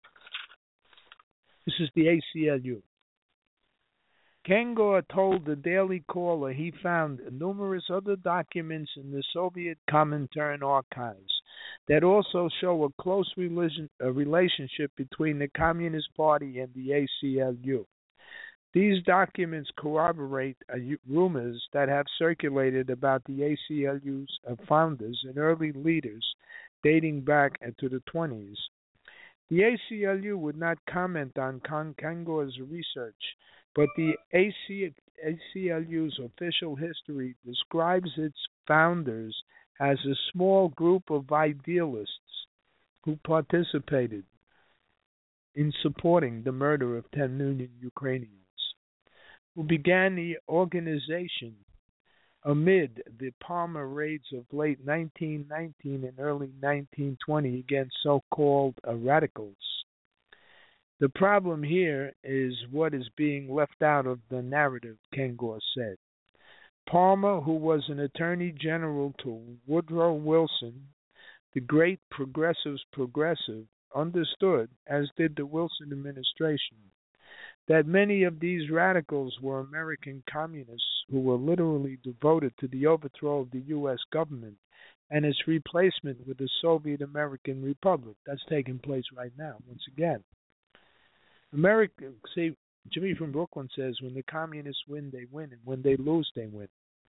This is the A C L U. Kengor told the Daily Caller he found numerous other documents in the Soviet Comintern archives that also show a close relation, a relationship between the Communist Party and the A C L U. These documents corroborate uh, rumors that have circulated about the A C L U's uh, founders and early leaders dating back uh, to the twenties. The A C L U would not comment on Kengor's research, but the A C L U's official history describes its founders as a small group of idealists who participated in supporting the murder of ten million Ukrainians. who began the organization amid the Palmer raids of late nineteen nineteen and early nineteen twenty against so-called uh, radicals. The problem here is what is being left out of the narrative, Kengor said. Palmer, who was an attorney general to Woodrow Wilson, the great progressive's progressive, understood, as did the Wilson administration, that many of these radicals were American communists who were literally devoted to the overthrow of the U S government and its replacement with the Soviet American Republic. That's taking place right now, once again. America, see, Jimmy from Brooklyn says, when the communists win, they win, and when they lose, they win.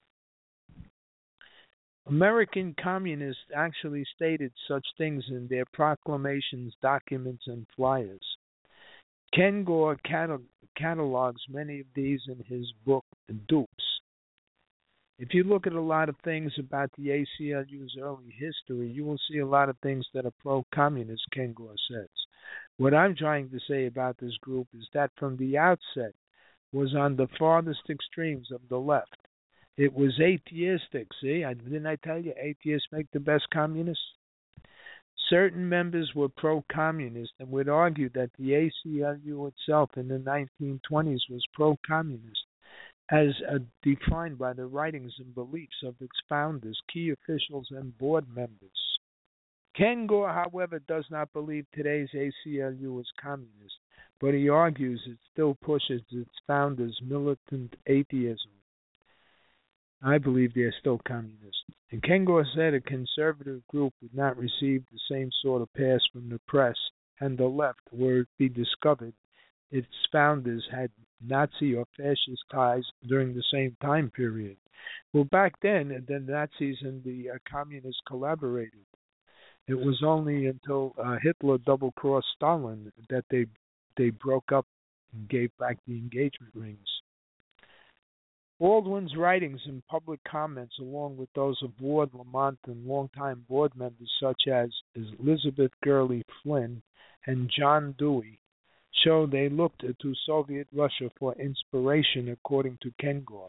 American communists actually stated such things in their proclamations, documents, and flyers. Ken Gore catal- catalogs many of these in his book, Dupes. If you look at a lot of things about the A C L U's early history, you will see a lot of things that are pro-communist, Ken Gore says. What I'm trying to say about this group is that from the outset was on the farthest extremes of the left. It was atheistic, see? I, didn't I tell you atheists make the best communists? Certain members were pro-communist and would argue that the A C L U itself in the nineteen twenties was pro-communist, as uh, defined by the writings and beliefs of its founders, key officials, and board members. Ken Gore, however, does not believe today's A C L U is communist, but he argues it still pushes its founders' militant atheism. I believe they are still communists. And Ken Gore said a conservative group would not receive the same sort of pass from the press and the left were it be discovered its founders had Nazi or fascist ties during the same time period. Well, back then, the Nazis and the uh, communists collaborated. It was only until uh, Hitler double-crossed Stalin that they they broke up and gave back the engagement rings. Baldwin's writings and public comments, along with those of Ward Lamont and longtime board members such as Elizabeth Gurley Flynn and John Dewey, show they looked to Soviet Russia for inspiration, according to Ken Gore.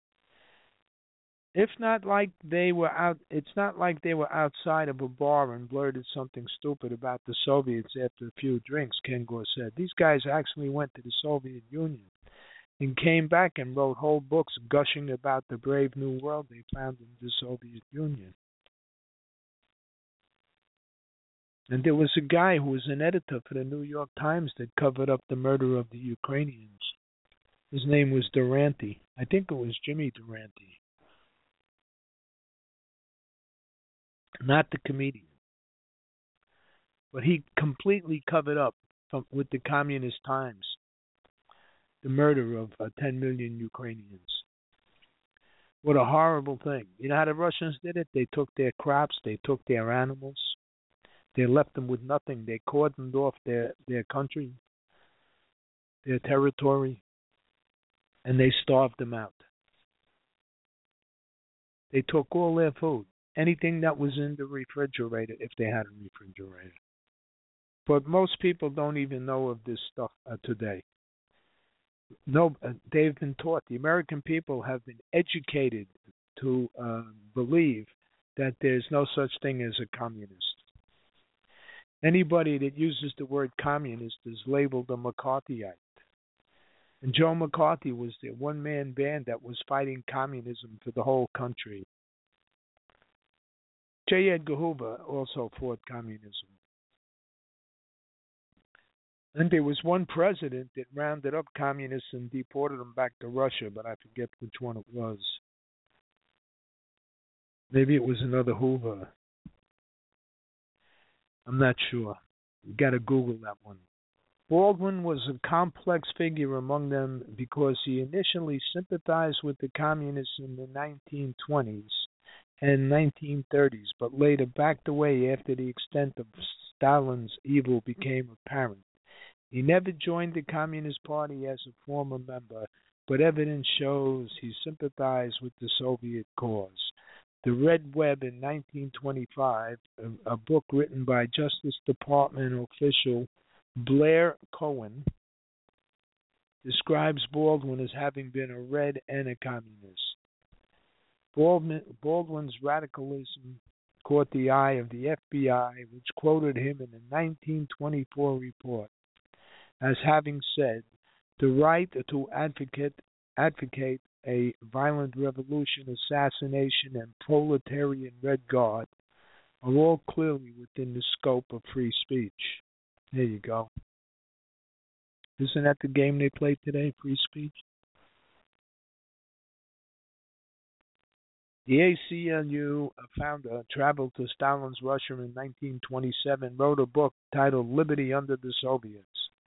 If not like they were out, it's not like they were outside of a bar and blurted something stupid about the Soviets after a few drinks, Ken Gore said. These guys actually went to the Soviet Union and came back and wrote whole books gushing about the brave new world they found in the Soviet Union. And there was a guy who was an editor for the New York Times that covered up the murder of the Ukrainians. His name was Durante. I think it was Jimmy Durante. Not the comedian. But he completely covered up from, with the Communist Times the murder of uh, ten million Ukrainians. What a horrible thing. You know how the Russians did it? They took their crops, they took their animals, they left them with nothing. They cordoned off their, their country, their territory, and they starved them out. They took all their food, anything that was in the refrigerator, if they had a refrigerator. But most people don't even know of this stuff uh, today. No, uh, they've been taught. The American people have been educated to uh, believe that there's no such thing as a communist. Anybody that uses the word communist is labeled a McCarthyite. And Joe McCarthy was the one-man band that was fighting communism for the whole country. J. Edgar Hoover also fought communism. And there was one president that rounded up communists and deported them back to Russia, but I forget which one it was. Maybe it was another Hoover. I'm not sure. You got to Google that one. Baldwin was a complex figure among them because he initially sympathized with the communists in the nineteen twenties and nineteen thirties, but later backed away after the extent of Stalin's evil became apparent. He never joined the Communist Party as a former member, but evidence shows he sympathized with the Soviet cause. The Red Web in nineteen twenty-five, a, a book written by Justice Department official Blair Cohen, describes Baldwin as having been a Red and a communist. Baldwin, Baldwin's radicalism caught the eye of the F B I, which quoted him in a nineteen twenty-four report as having said, "The right to advocate advocate a violent revolution, assassination, and proletarian Red Guard are all clearly within the scope of free speech." There you go. Isn't that the game they play today, free speech? The A C L U founder traveled to Stalin's Russia in nineteen twenty-seven, wrote a book titled Liberty Under the Soviets.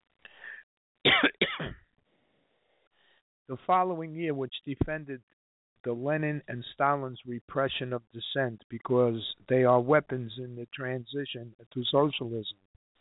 The following year, which defended the Lenin and Stalin's repression of dissent because they are weapons in the transition to socialism.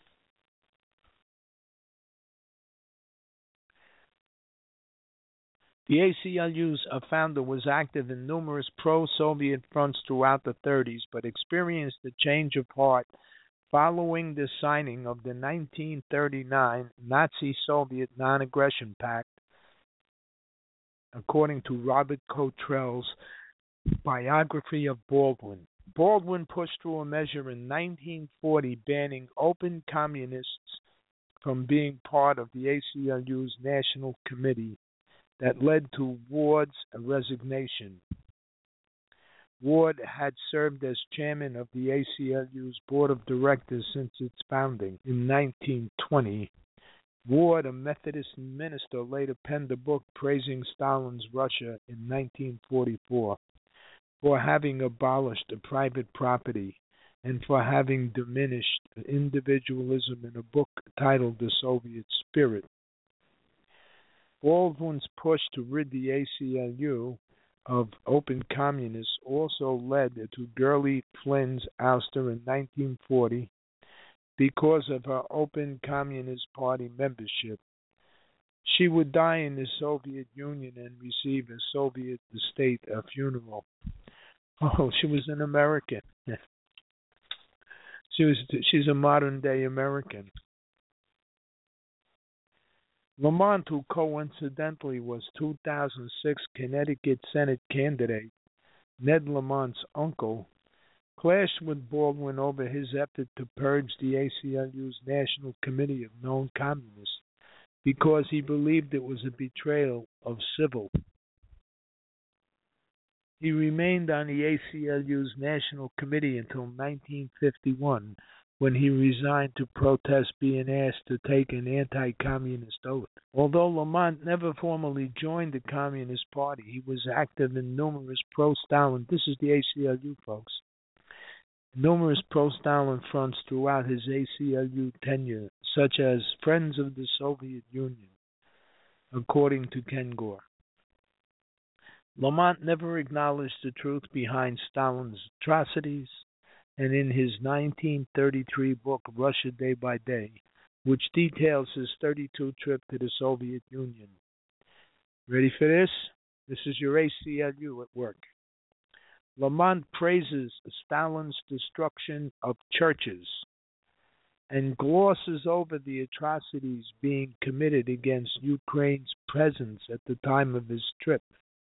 The A C L U's founder was active in numerous pro-Soviet fronts throughout the thirties, but experienced a change of heart following the signing of the nineteen thirty-nine Nazi-Soviet Non-Aggression Pact, according to Robert Cottrell's biography of Baldwin. Baldwin pushed through a measure in nineteen forty banning open communists from being part of the A C L U's National Committee that led to Ward's resignation. Ward had served as chairman of the A C L U's board of directors since its founding in nineteen twenty. Ward, a Methodist minister, later penned a book praising Stalin's Russia in nineteen forty-four for having abolished private property and for having diminished individualism in a book titled The Soviet Spirit. Baldwin's push to rid the A C L U of open communists also led to Gurley Flynn's ouster in nineteen forty because of her open Communist Party membership. She would die in the Soviet Union and receive a Soviet state a funeral. Oh, she was an American. she was. She's a modern-day American. Lamont, who coincidentally was two thousand six Connecticut Senate candidate Ned Lamont's uncle, clashed with Baldwin over his effort to purge the A C L U's National Committee of known communists because he believed it was a betrayal of civil. He remained on the A C L U's National Committee until nineteen fifty-one, when he resigned to protest being asked to take an anti-communist oath. Although Lamont never formally joined the Communist Party, he was active in numerous pro-Stalin, this is the A C L U, folks, numerous pro-Stalin fronts throughout his A C L U tenure, such as Friends of the Soviet Union, according to Ken Gore. Lamont never acknowledged the truth behind Stalin's atrocities, and in his nineteen thirty-three book, Russia Day by Day, which details his thirty-two trip to the Soviet Union. Ready for this? This is your A C L U at work. Lamont praises Stalin's destruction of churches and glosses over the atrocities being committed against Ukraine's peasants at the time of his trip.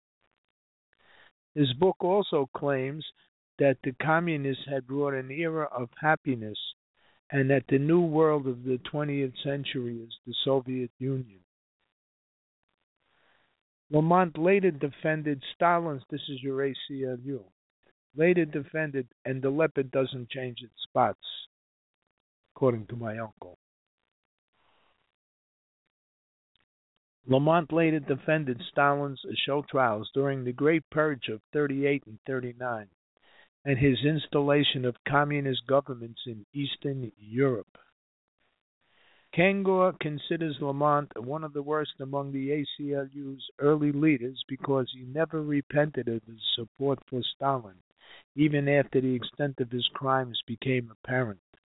His book also claims that the communists had brought an era of happiness and that the new world of the twentieth century is the Soviet Union. Lamont later defended Stalin's, this is your A C L U, later defended, and the leopard doesn't change its spots, according to my uncle. Lamont later defended Stalin's show trials during the Great Purge of thirty-eight and thirty-nine, and his installation of communist governments in Eastern Europe. Ken Gore considers Lamont one of the worst among the A C L U's early leaders because he never repented of his support for Stalin, even after the extent of his crimes became apparent.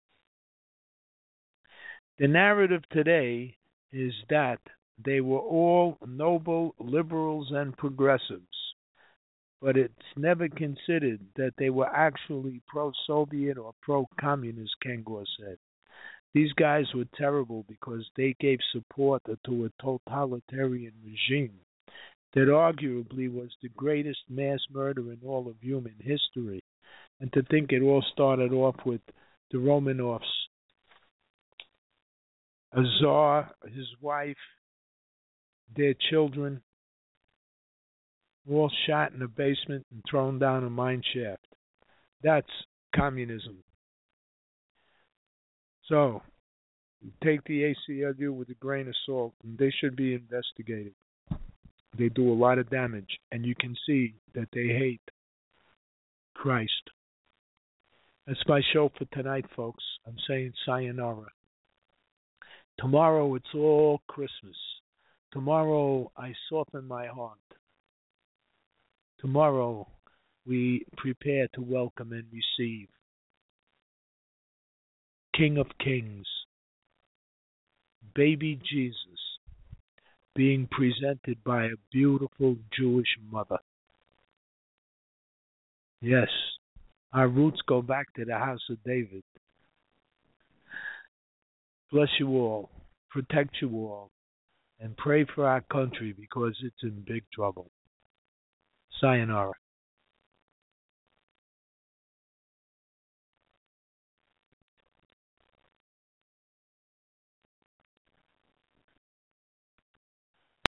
The narrative today is that they were all noble liberals and progressives, but it's never considered that they were actually pro-Soviet or pro-communist, Ken Gore said. These guys were terrible because they gave support to a totalitarian regime that arguably was the greatest mass murder in all of human history. And to think it all started off with the Romanovs, a czar, his wife, their children, all shot in a basement and thrown down a mine shaft. That's communism. So, take the A C L U with a grain of salt, and they should be investigated. They do a lot of damage, and you can see that they hate Christ. That's my show for tonight, folks. I'm saying sayonara. Tomorrow it's all Christmas. Tomorrow I soften my heart. Tomorrow we prepare to welcome and receive King of Kings, baby Jesus, being presented by a beautiful Jewish mother. Yes, our roots go back to the house of David. Bless you all, protect you all, and pray for our country because it's in big trouble. Sayonara.